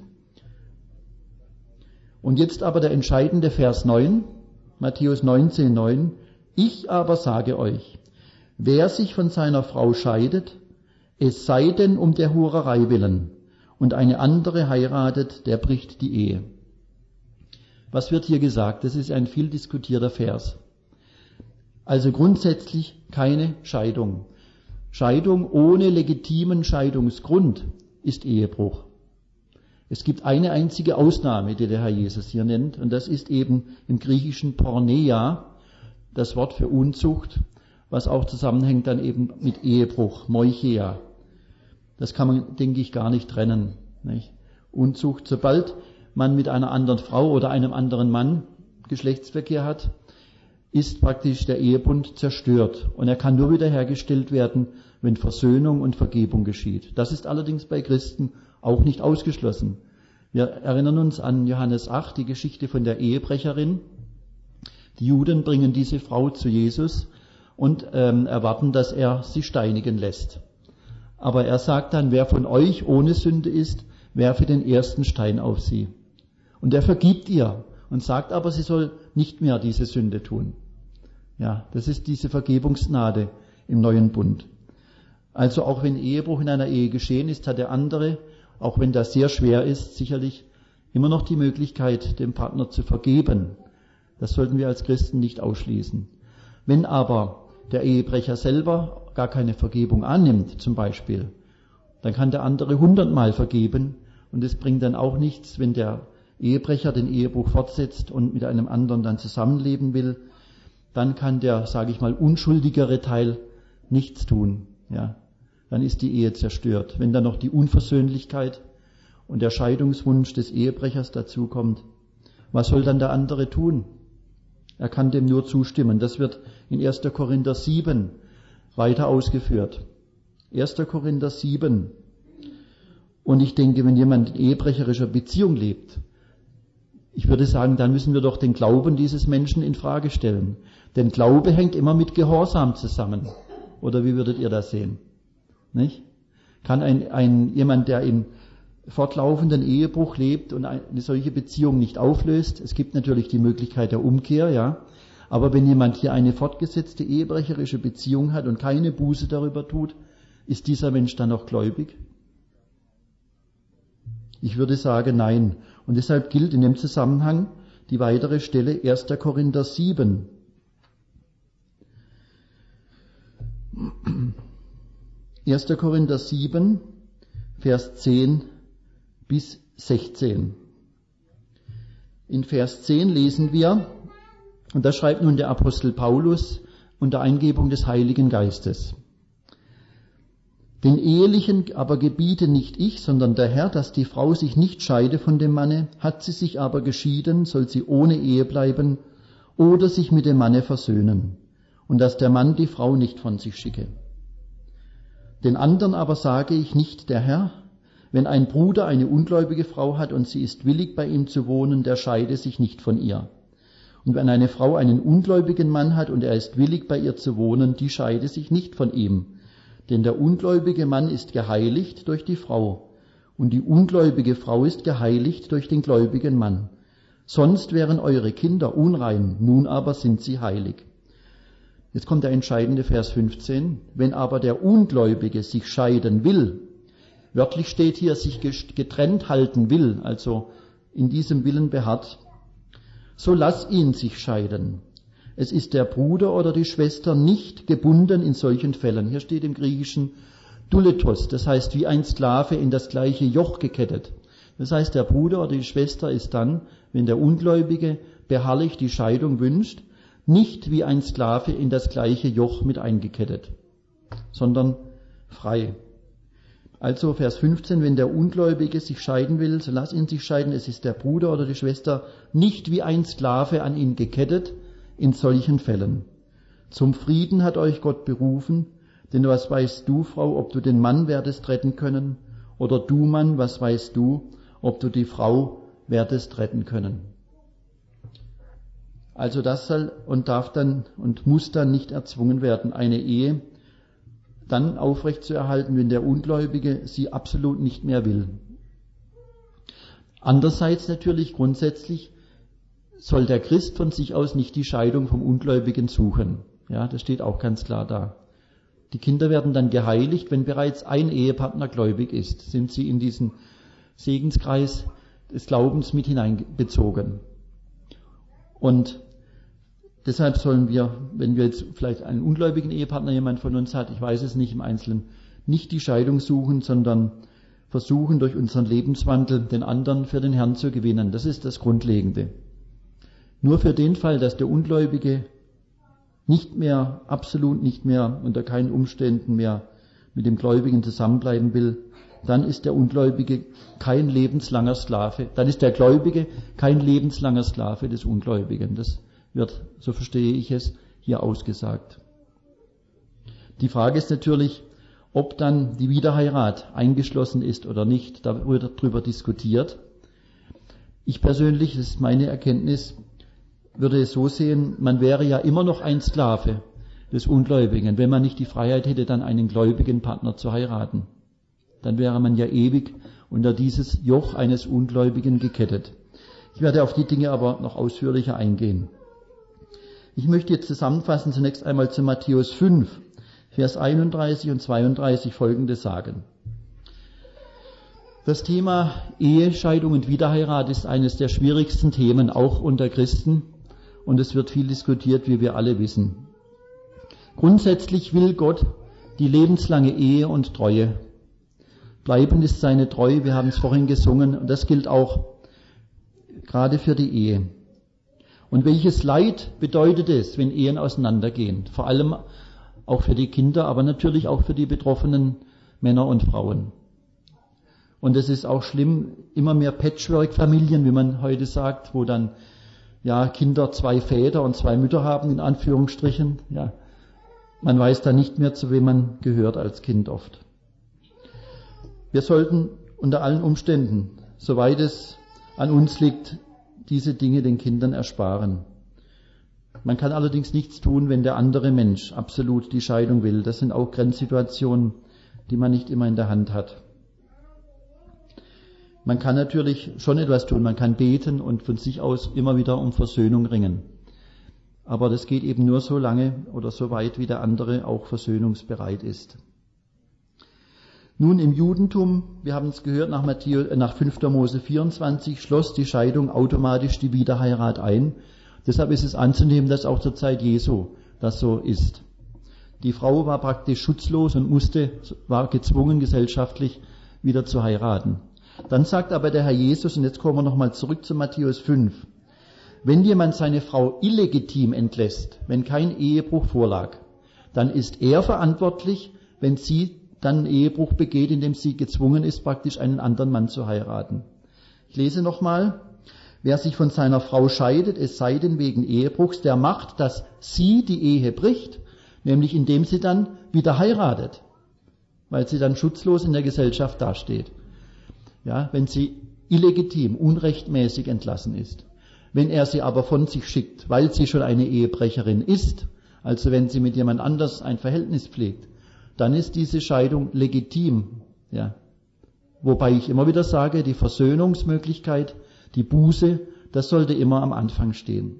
Und jetzt aber der entscheidende Vers neun, Matthäus neunzehn, neun. Ich aber sage euch, wer sich von seiner Frau scheidet, es sei denn um der Hurerei willen, und eine andere heiratet, der bricht die Ehe. Was wird hier gesagt? Das ist ein viel diskutierter Vers. Also grundsätzlich keine Scheidung. Scheidung ohne legitimen Scheidungsgrund ist Ehebruch. Es gibt eine einzige Ausnahme, die der Herr Jesus hier nennt, und das ist eben im Griechischen Porneia, das Wort für Unzucht, was auch zusammenhängt dann eben mit Ehebruch, Moicheia. Das kann man, denke ich, gar nicht trennen. Nicht? Unzucht, sobald man mit einer anderen Frau oder einem anderen Mann Geschlechtsverkehr hat, ist praktisch der Ehebund zerstört. Und er kann nur wiederhergestellt werden, wenn Versöhnung und Vergebung geschieht. Das ist allerdings bei Christen auch nicht ausgeschlossen. Wir erinnern uns an Johannes acht, die Geschichte von der Ehebrecherin. Die Juden bringen diese Frau zu Jesus und ähm, erwarten, dass er sie steinigen lässt. Aber er sagt dann, wer von euch ohne Sünde ist, werfe den ersten Stein auf sie. Und er vergibt ihr und sagt aber, sie soll nicht mehr diese Sünde tun. Ja, das ist diese Vergebungsgnade im neuen Bund. Also auch wenn Ehebruch in einer Ehe geschehen ist, hat der andere, auch wenn das sehr schwer ist, sicherlich immer noch die Möglichkeit, dem Partner zu vergeben. Das sollten wir als Christen nicht ausschließen. Wenn aber der Ehebrecher selber gar keine Vergebung annimmt, zum Beispiel, dann kann der andere hundertmal vergeben und es bringt dann auch nichts, wenn der Ehebrecher den Ehebruch fortsetzt und mit einem anderen dann zusammenleben will, dann kann der, sage ich mal, unschuldigere Teil nichts tun. Ja, dann ist die Ehe zerstört. Wenn dann noch die Unversöhnlichkeit und der Scheidungswunsch des Ehebrechers dazukommt, was soll dann der andere tun? Er kann dem nur zustimmen. Das wird in erster Korinther sieben weiter ausgeführt. erster Korinther sieben. Und ich denke, wenn jemand in ehebrecherischer Beziehung lebt, ich würde sagen, dann müssen wir doch den Glauben dieses Menschen in Frage stellen. Denn Glaube hängt immer mit Gehorsam zusammen. Oder wie würdet ihr das sehen? Nicht? Kann ein, ein, jemand, der in fortlaufenden Ehebruch lebt und eine solche Beziehung nicht auflöst, es gibt natürlich die Möglichkeit der Umkehr, ja, aber wenn jemand hier eine fortgesetzte ehebrecherische Beziehung hat und keine Buße darüber tut, ist dieser Mensch dann noch gläubig? Ich würde sagen, nein. Und deshalb gilt in dem Zusammenhang die weitere Stelle erster Korinther sieben. erster Korinther sieben, Vers zehn bis sechzehn. In Vers zehn lesen wir, und da schreibt nun der Apostel Paulus unter Eingebung des Heiligen Geistes: Den Ehelichen aber gebiete nicht ich, sondern der Herr, dass die Frau sich nicht scheide von dem Manne, hat sie sich aber geschieden, soll sie ohne Ehe bleiben oder sich mit dem Manne versöhnen, und dass der Mann die Frau nicht von sich schicke. Den anderen aber sage ich, nicht der Herr, Wenn ein Bruder eine ungläubige Frau hat und sie ist willig, bei ihm zu wohnen, der scheide sich nicht von ihr. Und wenn eine Frau einen ungläubigen Mann hat und er ist willig, bei ihr zu wohnen, die scheide sich nicht von ihm. Denn der ungläubige Mann ist geheiligt durch die Frau, und die ungläubige Frau ist geheiligt durch den gläubigen Mann. Sonst wären eure Kinder unrein, nun aber sind sie heilig. Jetzt kommt der entscheidende Vers fünfzehn. Wenn aber der Ungläubige sich scheiden will, wörtlich steht hier, sich getrennt halten will, also in diesem Willen beharrt, so lass ihn sich scheiden. Es ist der Bruder oder die Schwester nicht gebunden in solchen Fällen. Hier steht im Griechischen Duletos, das heißt wie ein Sklave in das gleiche Joch gekettet. Das heißt, der Bruder oder die Schwester ist dann, wenn der Ungläubige beharrlich die Scheidung wünscht, nicht wie ein Sklave in das gleiche Joch mit eingekettet, sondern frei. Also Vers fünfzehn, wenn der Ungläubige sich scheiden will, so lass ihn sich scheiden, es ist der Bruder oder die Schwester nicht wie ein Sklave an ihn gekettet in solchen Fällen. Zum Frieden hat euch Gott berufen, denn was weißt du, Frau, ob du den Mann werdest retten können, oder du, Mann, was weißt du, ob du die Frau werdest retten können. Also das soll und darf dann und muss dann nicht erzwungen werden, eine Ehe dann aufrechtzuerhalten, wenn der Ungläubige sie absolut nicht mehr will. Andererseits natürlich grundsätzlich soll der Christ von sich aus nicht die Scheidung vom Ungläubigen suchen. Ja, das steht auch ganz klar da. Die Kinder werden dann geheiligt, wenn bereits ein Ehepartner gläubig ist, sind sie in diesen Segenskreis des Glaubens mit hineinbezogen. Und deshalb sollen wir, wenn wir jetzt vielleicht einen ungläubigen Ehepartner, jemand von uns hat, ich weiß es nicht im Einzelnen, nicht die Scheidung suchen, sondern versuchen durch unseren Lebenswandel den anderen für den Herrn zu gewinnen. Das ist das Grundlegende. Nur für den Fall, dass der Ungläubige nicht mehr, absolut nicht mehr, unter keinen Umständen mehr mit dem Gläubigen zusammenbleiben will, dann ist der Ungläubige kein lebenslanger Sklave. Dann ist der Gläubige kein lebenslanger Sklave des Ungläubigen. Das wird, so verstehe ich es, hier ausgesagt. Die Frage ist natürlich, ob dann die Wiederheirat eingeschlossen ist oder nicht. Da wird darüber diskutiert. Ich persönlich, das ist meine Erkenntnis, würde es so sehen, man wäre ja immer noch ein Sklave des Ungläubigen, wenn man nicht die Freiheit hätte, dann einen gläubigen Partner zu heiraten. Dann wäre man ja ewig unter dieses Joch eines Ungläubigen gekettet. Ich werde auf die Dinge aber noch ausführlicher eingehen. Ich möchte jetzt zusammenfassen zunächst einmal zu Matthäus fünf, Vers einunddreißig und zweiunddreißig Folgendes sagen. Das Thema Ehescheidung und Wiederheirat ist eines der schwierigsten Themen, auch unter Christen, und es wird viel diskutiert, wie wir alle wissen. Grundsätzlich will Gott die lebenslange Ehe und Treue. Bleibend ist seine Treue, wir haben es vorhin gesungen, und das gilt auch gerade für die Ehe. Und welches Leid bedeutet es, wenn Ehen auseinandergehen? Vor allem auch für die Kinder, aber natürlich auch für die betroffenen Männer und Frauen. Und es ist auch schlimm, immer mehr Patchwork-Familien, wie man heute sagt, wo dann ja Kinder zwei Väter und zwei Mütter haben, in Anführungsstrichen. Ja, man weiß da nicht mehr, zu wem man gehört als Kind oft. Wir sollten unter allen Umständen, soweit es an uns liegt, diese Dinge den Kindern ersparen. Man kann allerdings nichts tun, wenn der andere Mensch absolut die Scheidung will. Das sind auch Grenzsituationen, die man nicht immer in der Hand hat. Man kann natürlich schon etwas tun, man kann beten und von sich aus immer wieder um Versöhnung ringen. Aber das geht eben nur so lange oder so weit, wie der andere auch versöhnungsbereit ist. Nun im Judentum, wir haben es gehört, nach, Matthäus, nach fünfter Mose vierundzwanzig schloss die Scheidung automatisch die Wiederheirat ein. Deshalb ist es anzunehmen, dass auch zur Zeit Jesu das so ist. Die Frau war praktisch schutzlos und musste, war gezwungen, gesellschaftlich wieder zu heiraten. Dann sagt aber der Herr Jesus, und jetzt kommen wir nochmal zurück zu Matthäus fünf, wenn jemand seine Frau illegitim entlässt, wenn kein Ehebruch vorlag, dann ist er verantwortlich, wenn sie dann einen Ehebruch begeht, indem sie gezwungen ist, praktisch einen anderen Mann zu heiraten. Ich lese nochmal, wer sich von seiner Frau scheidet, es sei denn wegen Ehebruchs, der macht, dass sie die Ehe bricht, nämlich indem sie dann wieder heiratet, weil sie dann schutzlos in der Gesellschaft dasteht. ja, wenn sie illegitim, unrechtmäßig entlassen ist. Wenn er sie aber von sich schickt, weil sie schon eine Ehebrecherin ist, also wenn sie mit jemand anders ein Verhältnis pflegt, dann ist diese Scheidung legitim. Ja. Wobei ich immer wieder sage, die Versöhnungsmöglichkeit, die Buße, das sollte immer am Anfang stehen.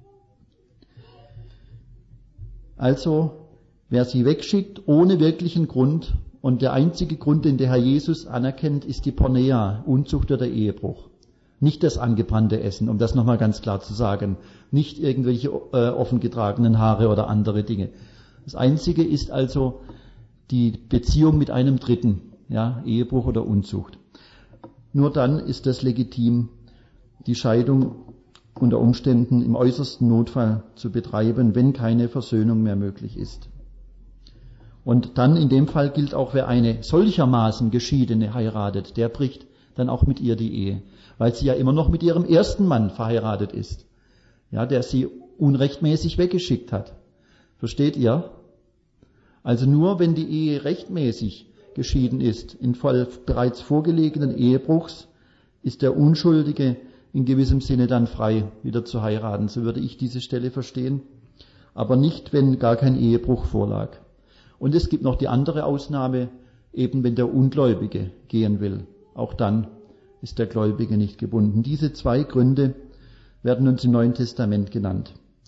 Also, wer sie wegschickt ohne wirklichen Grund, und der einzige Grund, den der Herr Jesus anerkennt, ist die Porneia, Unzucht oder Ehebruch. Nicht das angebrannte Essen, um das nochmal ganz klar zu sagen. Nicht irgendwelche äh, offen getragenen Haare oder andere Dinge. Das Einzige ist also die Beziehung mit einem Dritten, ja, Ehebruch oder Unzucht. Nur dann ist das legitim, die Scheidung unter Umständen im äußersten Notfall zu betreiben, wenn keine Versöhnung mehr möglich ist. Und dann in dem Fall gilt auch, wer eine solchermaßen Geschiedene heiratet, der bricht dann auch mit ihr die Ehe, weil sie ja immer noch mit ihrem ersten Mann verheiratet ist, ja, der sie unrechtmäßig weggeschickt hat. Versteht ihr? Also nur wenn die Ehe rechtmäßig geschieden ist, in Fall bereits vorgelegenen Ehebruchs, ist der Unschuldige in gewissem Sinne dann frei, wieder zu heiraten. So würde ich diese Stelle verstehen. Aber nicht, wenn gar kein Ehebruch vorlag. Und es gibt noch die andere Ausnahme, eben wenn der Ungläubige gehen will. Auch dann ist der Gläubige nicht gebunden. Diese zwei Gründe werden uns im Neuen Testament genannt.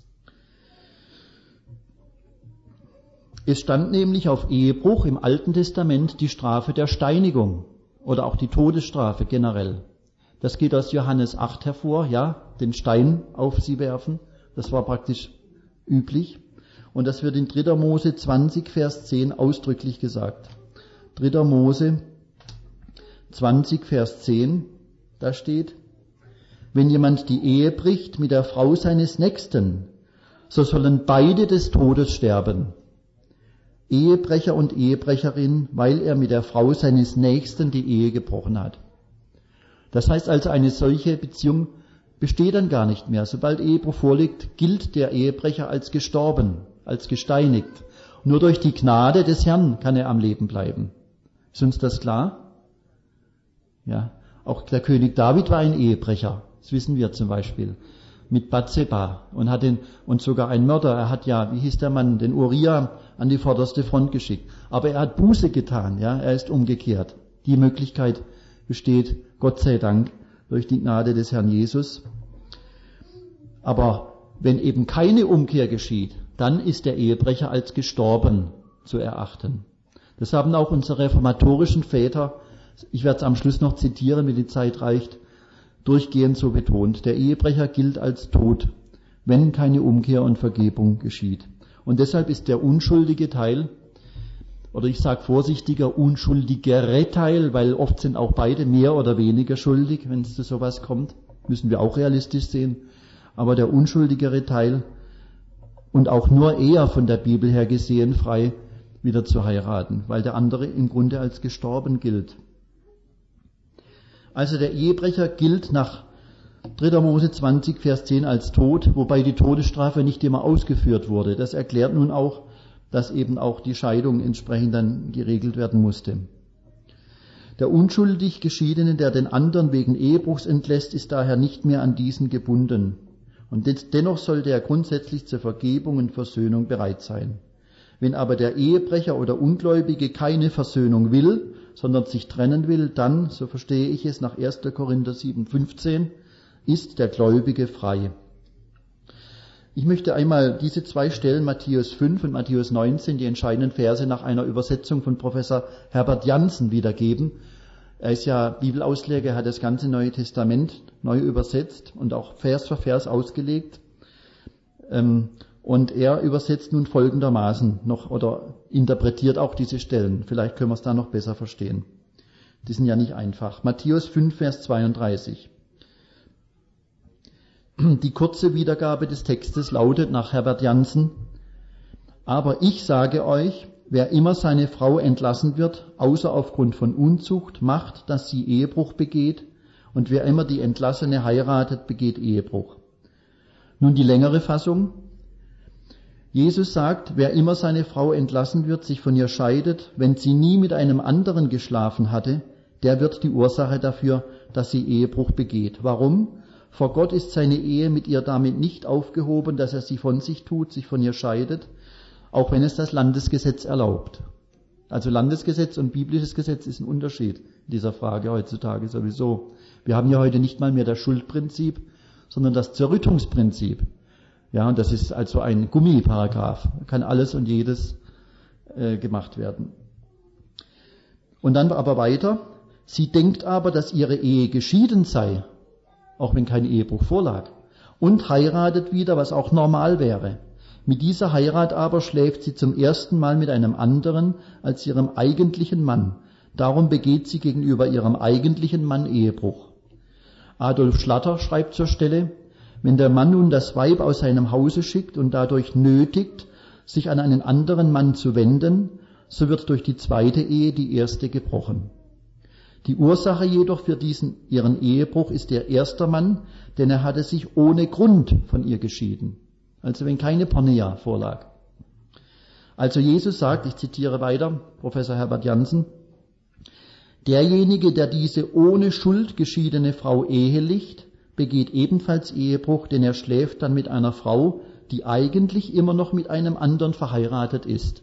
Es stand nämlich auf Ehebruch im Alten Testament die Strafe der Steinigung oder auch die Todesstrafe generell. Das geht aus Johannes acht hervor, ja, den Stein auf sie werfen, das war praktisch üblich. Und das wird in dritter Mose zwanzig, Vers zehn ausdrücklich gesagt. dritter Mose zwanzig, Vers zehn, da steht, wenn jemand die Ehe bricht mit der Frau seines Nächsten, so sollen beide des Todes sterben. Ehebrecher und Ehebrecherin, weil er mit der Frau seines Nächsten die Ehe gebrochen hat. Das heißt also, eine solche Beziehung besteht dann gar nicht mehr. Sobald Ehebruch vorliegt, gilt der Ehebrecher als gestorben, als gesteinigt. Nur durch die Gnade des Herrn kann er am Leben bleiben. Ist uns das klar? Ja. Auch der König David war ein Ehebrecher. Das wissen wir zum Beispiel. Mit Bathseba und hat den, und sogar ein Mörder. Er hat ja, wie hieß der Mann, den Uriah an die vorderste Front geschickt. Aber er hat Buße getan, ja. Er ist umgekehrt. Die Möglichkeit besteht, Gott sei Dank, durch die Gnade des Herrn Jesus. Aber wenn eben keine Umkehr geschieht, dann ist der Ehebrecher als gestorben zu erachten. Das haben auch unsere reformatorischen Väter, ich werde es am Schluss noch zitieren, wenn die Zeit reicht, durchgehend so betont. Der Ehebrecher gilt als tot, wenn keine Umkehr und Vergebung geschieht. Und deshalb ist der unschuldige Teil, oder ich sage vorsichtiger, unschuldigere Teil, weil oft sind auch beide mehr oder weniger schuldig, wenn es zu sowas kommt, müssen wir auch realistisch sehen. Aber der unschuldigere Teil und auch nur eher von der Bibel her gesehen frei, wieder zu heiraten, weil der andere im Grunde als gestorben gilt. Also der Ehebrecher gilt nach dritter Mose zwanzig, Vers zehn als tot, wobei die Todesstrafe nicht immer ausgeführt wurde. Das erklärt nun auch, dass eben auch die Scheidung entsprechend dann geregelt werden musste. Der unschuldig Geschiedene, der den anderen wegen Ehebruchs entlässt, ist daher nicht mehr an diesen gebunden. Und dennoch sollte er grundsätzlich zur Vergebung und Versöhnung bereit sein. Wenn aber der Ehebrecher oder Ungläubige keine Versöhnung will, sondern sich trennen will, dann, so verstehe ich es nach erster Korinther sieben, fünfzehn, ist der Gläubige frei. Ich möchte einmal diese zwei Stellen, Matthäus fünf und Matthäus neunzehn, die entscheidenden Verse nach einer Übersetzung von Professor Herbert Jansen wiedergeben. Er ist ja Bibelausleger, er hat das ganze Neue Testament neu übersetzt und auch Vers für Vers ausgelegt. Und er übersetzt nun folgendermaßen noch oder interpretiert auch diese Stellen. Vielleicht können wir es da noch besser verstehen. Die sind ja nicht einfach. Matthäus fünf, Vers zweiunddreißig. Die kurze Wiedergabe des Textes lautet nach Herbert Jansen: Aber ich sage euch, wer immer seine Frau entlassen wird, außer aufgrund von Unzucht, macht, dass sie Ehebruch begeht, und wer immer die Entlassene heiratet, begeht Ehebruch. Nun die längere Fassung. Jesus sagt, wer immer seine Frau entlassen wird, sich von ihr scheidet, wenn sie nie mit einem anderen geschlafen hatte, der wird die Ursache dafür, dass sie Ehebruch begeht. Warum? Vor Gott ist seine Ehe mit ihr damit nicht aufgehoben, dass er sie von sich tut, sich von ihr scheidet, auch wenn es das Landesgesetz erlaubt. Also Landesgesetz und biblisches Gesetz ist ein Unterschied in dieser Frage heutzutage sowieso. Wir haben ja heute nicht mal mehr das Schuldprinzip, sondern das Zerrüttungsprinzip. Ja, und das ist also ein Gummiparagraph. Da kann alles und jedes äh, gemacht werden. Und dann aber weiter. Sie denkt aber, dass ihre Ehe geschieden sei, auch wenn kein Ehebruch vorlag, und heiratet wieder, was auch normal wäre. Mit dieser Heirat aber schläft sie zum ersten Mal mit einem anderen als ihrem eigentlichen Mann. Darum begeht sie gegenüber ihrem eigentlichen Mann Ehebruch. Adolf Schlatter schreibt zur Stelle, wenn der Mann nun das Weib aus seinem Hause schickt und dadurch nötigt, sich an einen anderen Mann zu wenden, so wird durch die zweite Ehe die erste gebrochen. Die Ursache jedoch für diesen ihren Ehebruch ist der erste Mann, denn er hatte sich ohne Grund von ihr geschieden. Also wenn keine Porneia vorlag. Also Jesus sagt, ich zitiere weiter, Professor Herbert Jansen, derjenige, der diese ohne Schuld geschiedene Frau ehelicht, begeht ebenfalls Ehebruch, denn er schläft dann mit einer Frau, die eigentlich immer noch mit einem anderen verheiratet ist.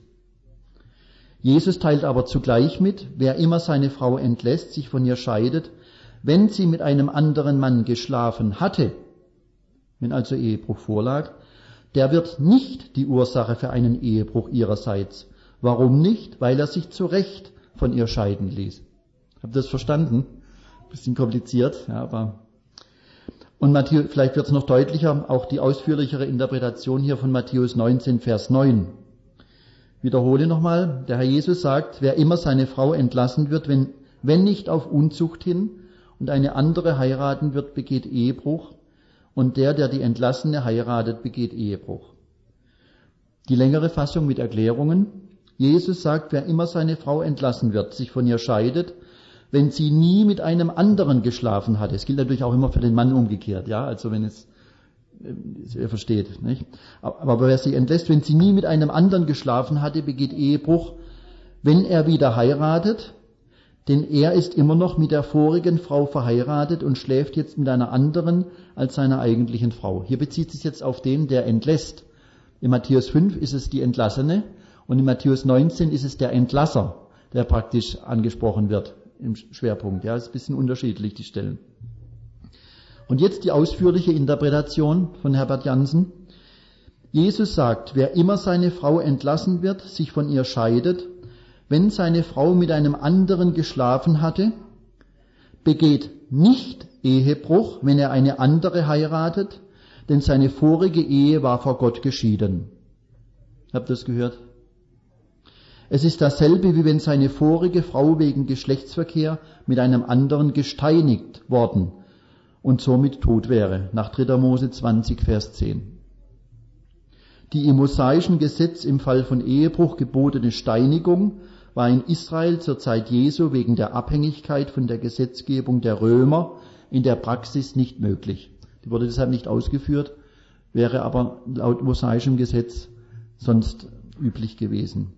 Jesus teilt aber zugleich mit, wer immer seine Frau entlässt, sich von ihr scheidet, wenn sie mit einem anderen Mann geschlafen hatte, wenn also Ehebruch vorlag, der wird nicht die Ursache für einen Ehebruch ihrerseits. Warum nicht? Weil er sich zu Recht von ihr scheiden ließ. Habt ihr das verstanden? Bisschen kompliziert, ja, aber... Und Matthäus, vielleicht wird es noch deutlicher, auch die ausführlichere Interpretation hier von Matthäus neunzehn, Vers neun. Wiederhole nochmal, der Herr Jesus sagt, wer immer seine Frau entlassen wird, wenn, wenn nicht auf Unzucht hin und eine andere heiraten wird, begeht Ehebruch. Und der, der die Entlassene heiratet, begeht Ehebruch. Die längere Fassung mit Erklärungen. Jesus sagt, wer immer seine Frau entlassen wird, sich von ihr scheidet, wenn sie nie mit einem anderen geschlafen hatte. Es gilt natürlich auch immer für den Mann umgekehrt, ja, also wenn es, ihr versteht, nicht? Aber wer sie entlässt, wenn sie nie mit einem anderen geschlafen hatte, begeht Ehebruch, wenn er wieder heiratet, denn er ist immer noch mit der vorigen Frau verheiratet und schläft jetzt mit einer anderen als seiner eigentlichen Frau. Hier bezieht sich jetzt auf den, der entlässt. In Matthäus fünf ist es die Entlassene und in Matthäus neunzehn ist es der Entlasser, der praktisch angesprochen wird im Schwerpunkt. Ja, ist ein bisschen unterschiedlich, die Stellen. Und jetzt die ausführliche Interpretation von Herbert Jansen. Jesus sagt, wer immer seine Frau entlassen wird, sich von ihr scheidet, wenn seine Frau mit einem anderen geschlafen hatte, begeht nicht Ehebruch, wenn er eine andere heiratet, denn seine vorige Ehe war vor Gott geschieden. Habt ihr das gehört? Es ist dasselbe, wie wenn seine vorige Frau wegen Geschlechtsverkehr mit einem anderen gesteinigt worden und somit tot wäre, nach dritter Mose zwanzig, Vers zehn. Die im mosaischen Gesetz im Fall von Ehebruch gebotene Steinigung war in Israel zur Zeit Jesu wegen der Abhängigkeit von der Gesetzgebung der Römer in der Praxis nicht möglich. Die wurde deshalb nicht ausgeführt, wäre aber laut mosaischem Gesetz sonst üblich gewesen.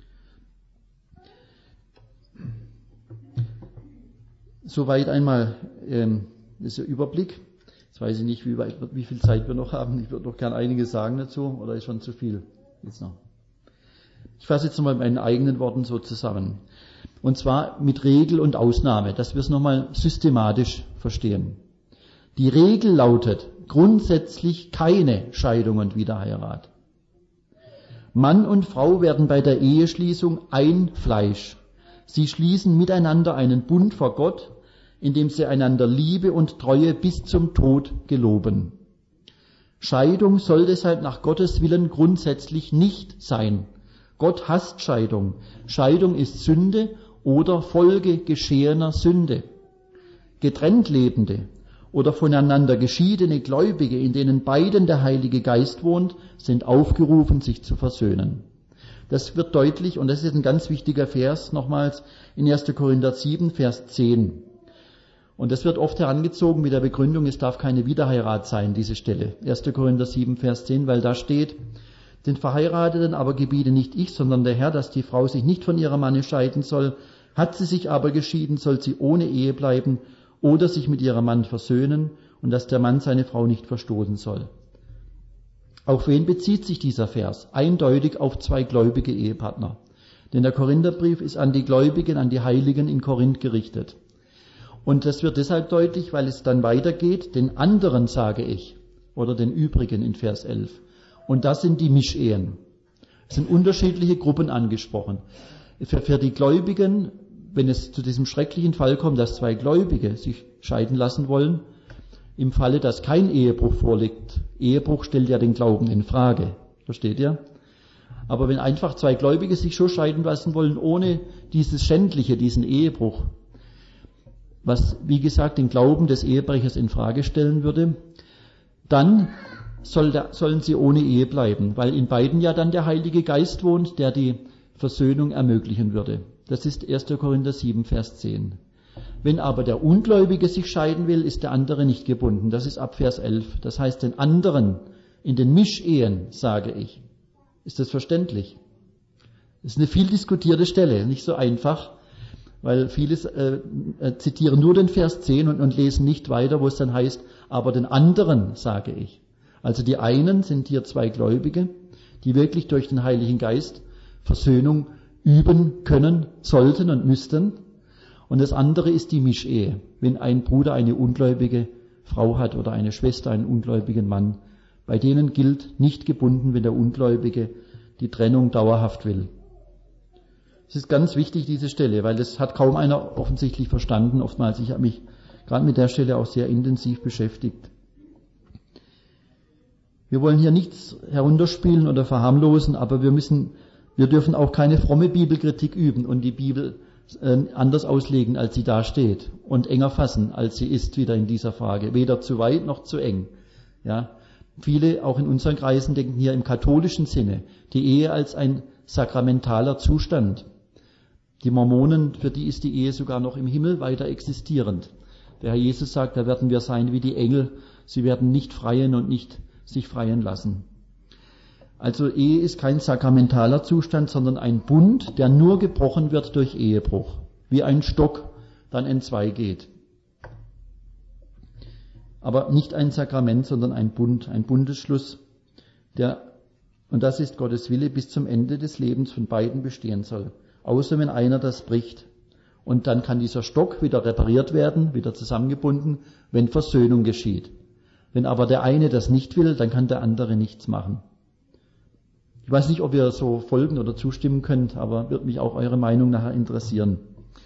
Soweit einmal ähm, ist der Überblick. Jetzt weiß ich nicht, wie, weit, wie viel Zeit wir noch haben. Ich würde noch gern einiges sagen dazu, oder ist schon zu viel jetzt noch? Ich fasse jetzt nochmal mit meinen eigenen Worten so zusammen. Und zwar mit Regel und Ausnahme, dass wir es nochmal systematisch verstehen. Die Regel lautet grundsätzlich keine Scheidung und Wiederheirat. Mann und Frau werden bei der Eheschließung ein Fleisch. Sie schließen miteinander einen Bund vor Gott, indem sie einander Liebe und Treue bis zum Tod geloben. Scheidung soll deshalb nach Gottes Willen grundsätzlich nicht sein. Gott hasst Scheidung. Scheidung ist Sünde oder Folge geschehener Sünde. Getrennt lebende oder voneinander geschiedene Gläubige, in denen beiden der Heilige Geist wohnt, sind aufgerufen, sich zu versöhnen. Das wird deutlich, und das ist ein ganz wichtiger Vers, nochmals in erster Korinther sieben, Vers zehn. Und das wird oft herangezogen mit der Begründung, es darf keine Wiederheirat sein, diese Stelle. erster Korinther sieben, Vers zehn, weil da steht, den Verheirateten aber gebiete nicht ich, sondern der Herr, dass die Frau sich nicht von ihrem Manne scheiden soll. Hat sie sich aber geschieden, soll sie ohne Ehe bleiben oder sich mit ihrem Mann versöhnen und dass der Mann seine Frau nicht verstoßen soll. Auf wen bezieht sich dieser Vers? Eindeutig auf zwei gläubige Ehepartner. Denn der Korintherbrief ist an die Gläubigen, an die Heiligen in Korinth gerichtet. Und das wird deshalb deutlich, weil es dann weitergeht, den anderen sage ich, oder den übrigen in Vers elf. Und das sind die Mischehen. Es sind unterschiedliche Gruppen angesprochen. Für, für die Gläubigen, wenn es zu diesem schrecklichen Fall kommt, dass zwei Gläubige sich scheiden lassen wollen, im Falle, dass kein Ehebruch vorliegt. Ehebruch stellt ja den Glauben in Frage. Versteht ihr? Aber wenn einfach zwei Gläubige sich so scheiden lassen wollen, ohne dieses Schändliche, diesen Ehebruch, was, wie gesagt, den Glauben des Ehebrechers in Frage stellen würde, dann soll der, sollen sie ohne Ehe bleiben, weil in beiden ja dann der Heilige Geist wohnt, der die Versöhnung ermöglichen würde. Das ist erster Korinther sieben, Vers zehn. Wenn aber der Ungläubige sich scheiden will, ist der andere nicht gebunden. Das ist ab Vers elf. Das heißt, den anderen in den Mischehen, sage ich. Ist das verständlich? Das ist eine viel diskutierte Stelle, nicht so einfach, weil viele äh, zitieren nur den Vers zehn und, und lesen nicht weiter, wo es dann heißt, aber den anderen, sage ich. Also die einen sind hier zwei Gläubige, die wirklich durch den Heiligen Geist Versöhnung üben können, sollten und müssten. Und das andere ist die Mischehe, wenn ein Bruder eine ungläubige Frau hat oder eine Schwester einen ungläubigen Mann. Bei denen gilt nicht gebunden, wenn der Ungläubige die Trennung dauerhaft will. Es ist ganz wichtig, diese Stelle, weil das hat kaum einer offensichtlich verstanden. Oftmals, ich habe mich gerade mit der Stelle auch sehr intensiv beschäftigt. Wir wollen hier nichts herunterspielen oder verharmlosen, aber wir müssen, wir dürfen auch keine fromme Bibelkritik üben und die Bibel äh, anders auslegen, als sie da steht und enger fassen, als sie ist, wieder in dieser Frage. Weder zu weit noch zu eng. Ja, viele, auch in unseren Kreisen, denken hier im katholischen Sinne die Ehe als ein sakramentaler Zustand. Die Mormonen, für die ist die Ehe sogar noch im Himmel weiter existierend. Der Herr Jesus sagt, da werden wir sein wie die Engel, sie werden nicht freien und nicht sich freien lassen. Also Ehe ist kein sakramentaler Zustand, sondern ein Bund, der nur gebrochen wird durch Ehebruch, wie ein Stock dann entzwei geht. Aber nicht ein Sakrament, sondern ein Bund, ein Bundesschluss, der, und das ist Gottes Wille, bis zum Ende des Lebens von beiden bestehen soll. Außer wenn einer das bricht. Und dann kann dieser Stock wieder repariert werden, wieder zusammengebunden, wenn Versöhnung geschieht. Wenn aber der eine das nicht will, dann kann der andere nichts machen. Ich weiß nicht, ob ihr so folgen oder zustimmen könnt, aber wird mich auch eure Meinung nachher interessieren.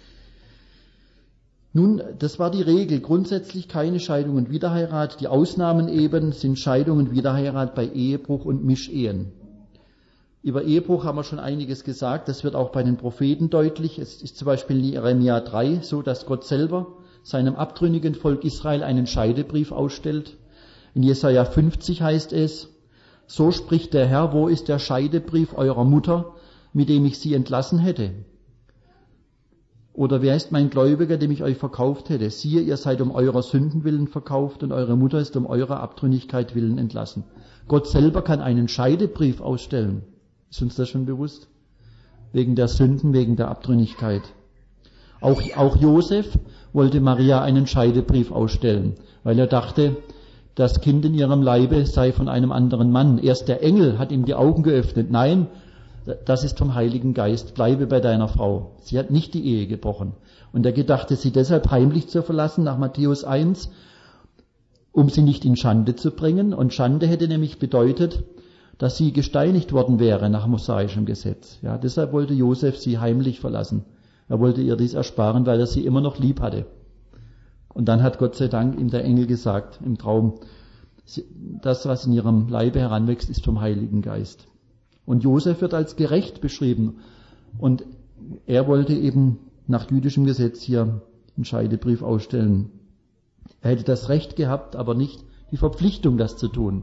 Nun, das war die Regel. Grundsätzlich keine Scheidung und Wiederheirat. Die Ausnahmen eben sind Scheidung und Wiederheirat bei Ehebruch und Mischehen. Über Ehebruch haben wir schon einiges gesagt. Das wird auch bei den Propheten deutlich. Es ist zum Beispiel in Jeremia drei so, dass Gott selber seinem abtrünnigen Volk Israel einen Scheidebrief ausstellt. In Jesaja fünfzig heißt es, so spricht der Herr, wo ist der Scheidebrief eurer Mutter, mit dem ich sie entlassen hätte? Oder wer ist mein Gläubiger, dem ich euch verkauft hätte? Siehe, ihr seid um eurer Sünden willen verkauft und eure Mutter ist um eurer Abtrünnigkeit willen entlassen. Gott selber kann einen Scheidebrief ausstellen. Ist uns das schon bewusst? Wegen der Sünden, wegen der Abtrünnigkeit. Auch, auch Josef wollte Maria einen Scheidebrief ausstellen, weil er dachte, das Kind in ihrem Leibe sei von einem anderen Mann. Erst der Engel hat ihm die Augen geöffnet. Nein, das ist vom Heiligen Geist. Bleibe bei deiner Frau. Sie hat nicht die Ehe gebrochen. Und er gedachte, sie deshalb heimlich zu verlassen, nach Matthäus eins, um sie nicht in Schande zu bringen. Und Schande hätte nämlich bedeutet, dass sie gesteinigt worden wäre nach mosaischem Gesetz. Ja, deshalb wollte Josef sie heimlich verlassen. Er wollte ihr dies ersparen, weil er sie immer noch lieb hatte. Und dann hat Gott sei Dank ihm der Engel gesagt im Traum, das, was in ihrem Leibe heranwächst, ist vom Heiligen Geist. Und Josef wird als gerecht beschrieben. Und er wollte eben nach jüdischem Gesetz hier einen Scheidebrief ausstellen. Er hätte das Recht gehabt, aber nicht die Verpflichtung, das zu tun.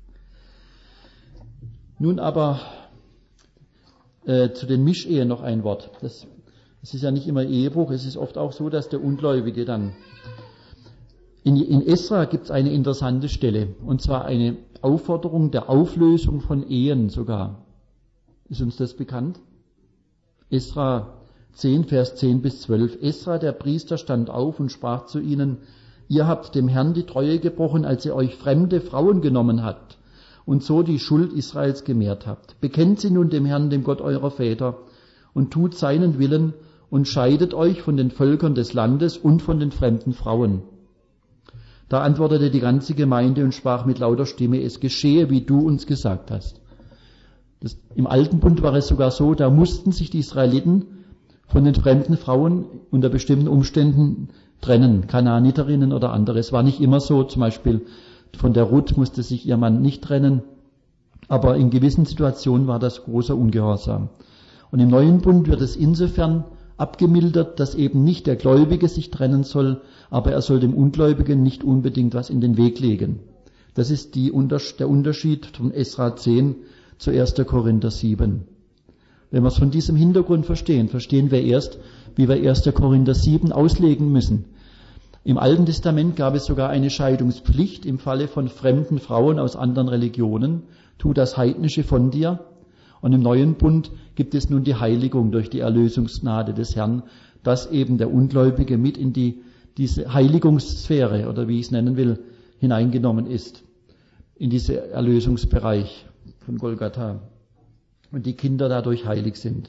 Nun aber äh, zu den Mischehen noch ein Wort. Das, das ist ja nicht immer Ehebruch, es ist oft auch so, dass der Ungläubige dann... In, in Esra gibt es eine interessante Stelle, und zwar eine Aufforderung der Auflösung von Ehen sogar. Ist uns das bekannt? Esra zehn, Vers zehn bis zwölf. Esra, der Priester, stand auf und sprach zu ihnen: Ihr habt dem Herrn die Treue gebrochen, als ihr euch fremde Frauen genommen habt und so die Schuld Israels gemehrt habt. Bekennt sie nun dem Herrn, dem Gott eurer Väter, und tut seinen Willen und scheidet euch von den Völkern des Landes und von den fremden Frauen. Da antwortete die ganze Gemeinde und sprach mit lauter Stimme: Es geschehe, wie du uns gesagt hast. Das, im Alten Bund war es sogar so, da mussten sich die Israeliten von den fremden Frauen unter bestimmten Umständen trennen, Kanaaniterinnen oder andere. Es war nicht immer so, zum Beispiel von der Ruth musste sich ihr Mann nicht trennen, aber in gewissen Situationen war das großer Ungehorsam. Und im Neuen Bund wird es insofern abgemildert, dass eben nicht der Gläubige sich trennen soll, aber er soll dem Ungläubigen nicht unbedingt was in den Weg legen. Das ist die, der Unterschied von Esra zehn zu erster Korinther sieben. Wenn wir es von diesem Hintergrund verstehen, verstehen wir erst, wie wir erster Korinther sieben auslegen müssen. Im Alten Testament gab es sogar eine Scheidungspflicht im Falle von fremden Frauen aus anderen Religionen. Tu das Heidnische von dir. Und im Neuen Bund gibt es nun die Heiligung durch die Erlösungsgnade des Herrn, dass eben der Ungläubige mit in die, diese Heiligungssphäre, oder wie ich es nennen will, hineingenommen ist, in diesen Erlösungsbereich von Golgatha. Und die Kinder dadurch heilig sind.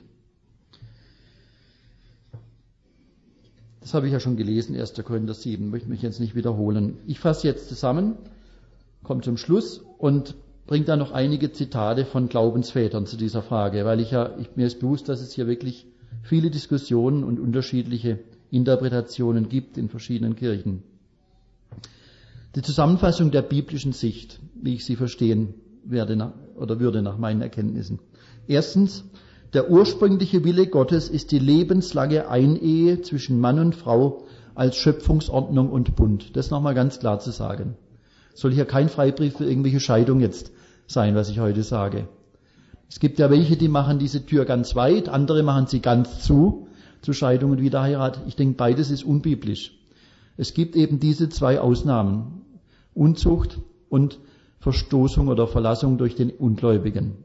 Das habe ich ja schon gelesen, erster Korinther sieben, möchte mich jetzt nicht wiederholen. Ich fasse jetzt zusammen, komme zum Schluss und bringe da noch einige Zitate von Glaubensvätern zu dieser Frage, weil ich ja, ich, mir ist bewusst, dass es hier wirklich viele Diskussionen und unterschiedliche Interpretationen gibt in verschiedenen Kirchen. Die Zusammenfassung der biblischen Sicht, wie ich sie verstehen werde nach, oder würde nach meinen Erkenntnissen. Erstens, der ursprüngliche Wille Gottes ist die lebenslange Einehe zwischen Mann und Frau als Schöpfungsordnung und Bund. Das nochmal ganz klar zu sagen. Soll hier kein Freibrief für irgendwelche Scheidung jetzt sein, was ich heute sage. Es gibt ja welche, die machen diese Tür ganz weit, andere machen sie ganz zu, zu Scheidung und Wiederheirat. Ich denke, beides ist unbiblisch. Es gibt eben diese zwei Ausnahmen, Unzucht und Verstoßung oder Verlassung durch den Ungläubigen.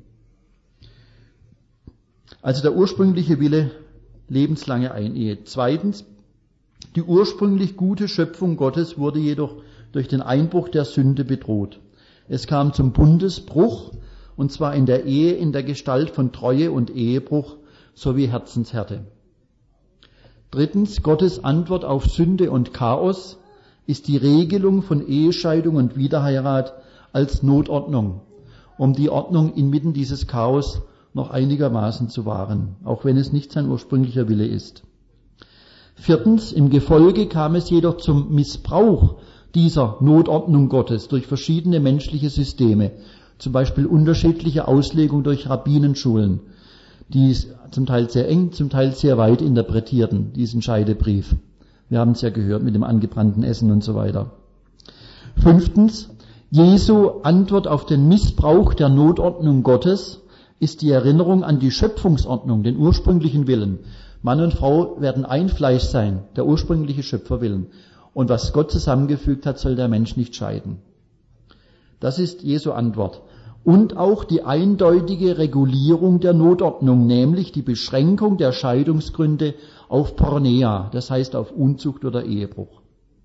Also der ursprüngliche Wille, lebenslange Einehe. Zweitens, die ursprünglich gute Schöpfung Gottes wurde jedoch durch den Einbruch der Sünde bedroht. Es kam zum Bundesbruch, und zwar in der Ehe in der Gestalt von Treue und Ehebruch sowie Herzenshärte. Drittens, Gottes Antwort auf Sünde und Chaos ist die Regelung von Ehescheidung und Wiederheirat als Notordnung, um die Ordnung inmitten dieses Chaos noch einigermaßen zu wahren, auch wenn es nicht sein ursprünglicher Wille ist. Viertens, im Gefolge kam es jedoch zum Missbrauch dieser Notordnung Gottes durch verschiedene menschliche Systeme, zum Beispiel unterschiedliche Auslegung durch Rabbinenschulen, die zum Teil sehr eng, zum Teil sehr weit interpretierten, diesen Scheidebrief. Wir haben es ja gehört mit dem angebrannten Essen und so weiter. Fünftens, Jesu Antwort auf den Missbrauch der Notordnung Gottes ist die Erinnerung an die Schöpfungsordnung, den ursprünglichen Willen. Mann und Frau werden ein Fleisch sein, der ursprüngliche Schöpferwillen. Und was Gott zusammengefügt hat, soll der Mensch nicht scheiden. Das ist Jesu Antwort. Und auch die eindeutige Regulierung der Notordnung, nämlich die Beschränkung der Scheidungsgründe auf Porneia, das heißt auf Unzucht oder Ehebruch.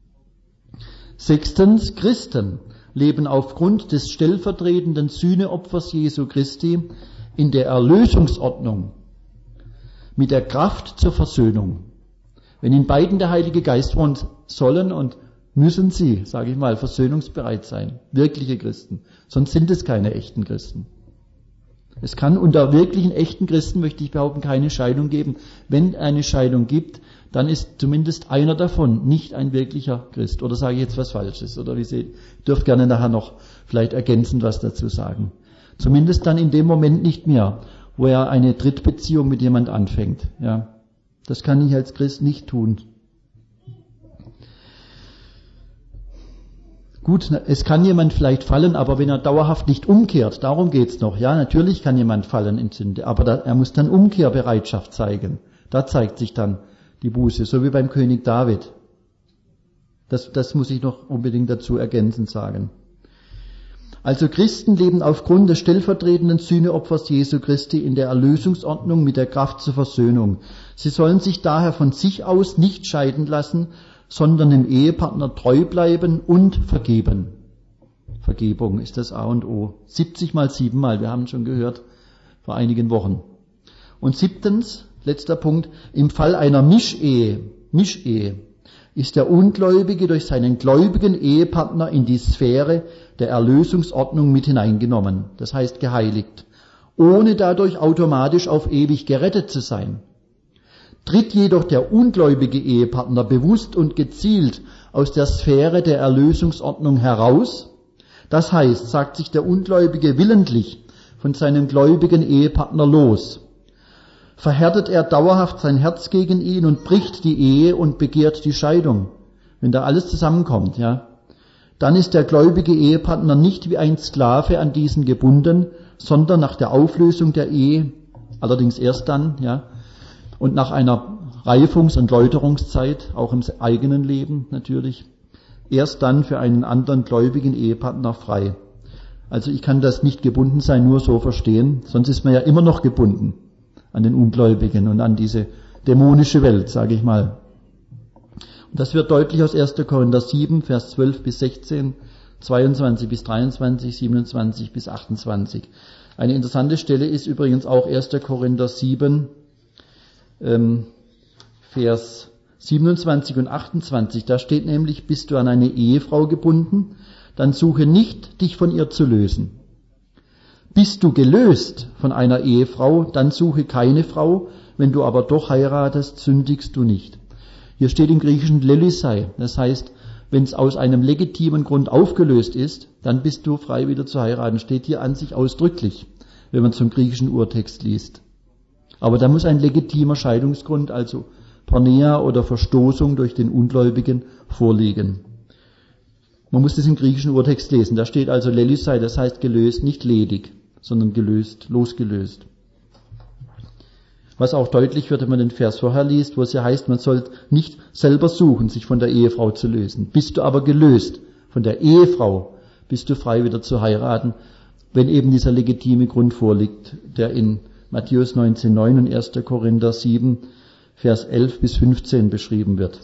Sechstens, Christen leben aufgrund des stellvertretenden Sühneopfers Jesu Christi in der Erlösungsordnung mit der Kraft zur Versöhnung. Wenn in beiden der Heilige Geist wohnt, sollen und müssen sie, sage ich mal, versöhnungsbereit sein. Wirkliche Christen. Sonst sind es keine echten Christen. Es kann unter wirklichen, echten Christen, möchte ich behaupten, keine Scheidung geben. Wenn eine Scheidung gibt, dann ist zumindest einer davon nicht ein wirklicher Christ. Oder sage ich jetzt was Falsches? Oder wie Sie dürft gerne nachher noch vielleicht ergänzend was dazu sagen. Zumindest dann in dem Moment nicht mehr, wo er eine Drittbeziehung mit jemand anfängt. Ja, das kann ich als Christ nicht tun. Gut, es kann jemand vielleicht fallen, aber wenn er dauerhaft nicht umkehrt, darum geht's noch. Ja, natürlich kann jemand fallen in Sünde, aber da, er muss dann Umkehrbereitschaft zeigen. Da zeigt sich dann die Buße, so wie beim König David. Das, das muss ich noch unbedingt dazu ergänzend sagen. Also Christen leben aufgrund des stellvertretenden Sühneopfers Jesu Christi in der Erlösungsordnung mit der Kraft zur Versöhnung. Sie sollen sich daher von sich aus nicht scheiden lassen, sondern dem Ehepartner treu bleiben und vergeben. Vergebung ist das A und O. siebzig mal sieben Mal, wir haben schon gehört vor einigen Wochen. Und siebtens, letzter Punkt, im Fall einer Mischehe, Mischehe ist der Ungläubige durch seinen gläubigen Ehepartner in die Sphäre der Erlösungsordnung mit hineingenommen, das heißt geheiligt, ohne dadurch automatisch auf ewig gerettet zu sein. Tritt jedoch der ungläubige Ehepartner bewusst und gezielt aus der Sphäre der Erlösungsordnung heraus, das heißt, sagt sich der Ungläubige willentlich von seinem gläubigen Ehepartner los, verhärtet er dauerhaft sein Herz gegen ihn und bricht die Ehe und begehrt die Scheidung. Wenn da alles zusammenkommt, ja, dann ist der gläubige Ehepartner nicht wie ein Sklave an diesen gebunden, sondern nach der Auflösung der Ehe, allerdings erst dann, ja, und nach einer Reifungs- und Läuterungszeit, auch im eigenen Leben natürlich, erst dann für einen anderen gläubigen Ehepartner frei. Also ich kann das nicht gebunden sein nur so verstehen, sonst ist man ja immer noch gebunden an den Ungläubigen und an diese dämonische Welt, sage ich mal. Und das wird deutlich aus erster Korinther sieben, Vers zwölf bis sechzehn, zweiundzwanzig bis dreiundzwanzig, siebenundzwanzig bis achtundzwanzig. Eine interessante Stelle ist übrigens auch erster Korinther sieben, ähm, Vers siebenundzwanzig und achtundzwanzig. Da steht nämlich, bist du an eine Ehefrau gebunden, dann suche nicht, dich von ihr zu lösen. Bist du gelöst von einer Ehefrau, dann suche keine Frau, wenn du aber doch heiratest, sündigst du nicht. Hier steht im Griechischen lelisei, das heißt, wenn es aus einem legitimen Grund aufgelöst ist, dann bist du frei wieder zu heiraten. Steht hier an sich ausdrücklich, wenn man zum griechischen Urtext liest. Aber da muss ein legitimer Scheidungsgrund, also Porneia oder Verstoßung durch den Ungläubigen, vorliegen. Man muss das im griechischen Urtext lesen. Da steht also lelisei, das heißt gelöst, nicht ledig, sondern gelöst, losgelöst. Was auch deutlich wird, wenn man den Vers vorher liest, wo es ja heißt, man soll nicht selber suchen, sich von der Ehefrau zu lösen. Bist du aber gelöst von der Ehefrau, bist du frei wieder zu heiraten, wenn eben dieser legitime Grund vorliegt, der in Matthäus neunzehn neun und erster Korinther sieben, Vers elf bis fünfzehn beschrieben wird.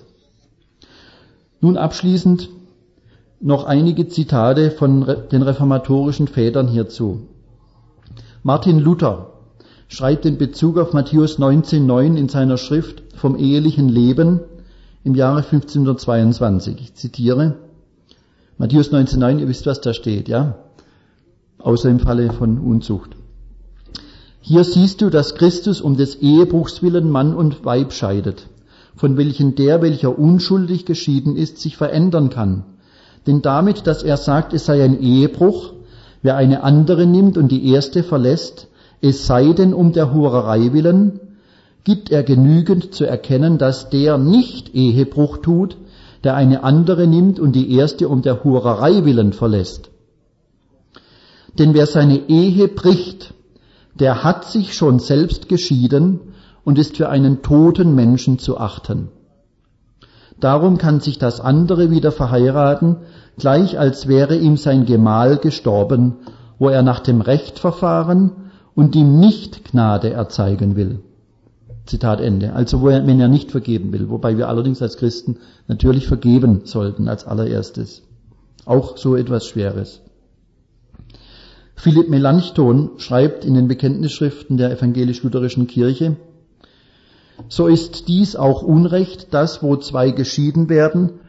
Nun abschließend noch einige Zitate von den reformatorischen Vätern hierzu. Martin Luther schreibt in Bezug auf Matthäus neunzehn neun in seiner Schrift vom ehelichen Leben im Jahre fünfzehnhundertzweiundzwanzig. Ich zitiere Matthäus neunzehn neun, ihr wisst, was da steht, ja? Außer im Falle von Unzucht. Hier siehst du, dass Christus um des Ehebruchs willen Mann und Weib scheidet, von welchen der, welcher unschuldig geschieden ist, sich verändern kann. Denn damit, dass er sagt, es sei ein Ehebruch, wer eine andere nimmt und die erste verlässt, es sei denn um der Hurerei willen, gibt er genügend zu erkennen, dass der nicht Ehebruch tut, der eine andere nimmt und die erste um der Hurerei willen verlässt. Denn wer seine Ehe bricht, der hat sich schon selbst geschieden und ist für einen toten Menschen zu achten. Darum kann sich das andere wieder verheiraten, gleich als wäre ihm sein Gemahl gestorben, wo er nach dem Recht verfahren und ihm nicht Gnade erzeigen will. Zitat Ende. Also wo er, wenn er nicht vergeben will, wobei wir allerdings als Christen natürlich vergeben sollten als allererstes. Auch so etwas Schweres. Philipp Melanchthon schreibt in den Bekenntnisschriften der evangelisch-lutherischen Kirche, so ist dies auch Unrecht, dass, wo zwei geschieden werden,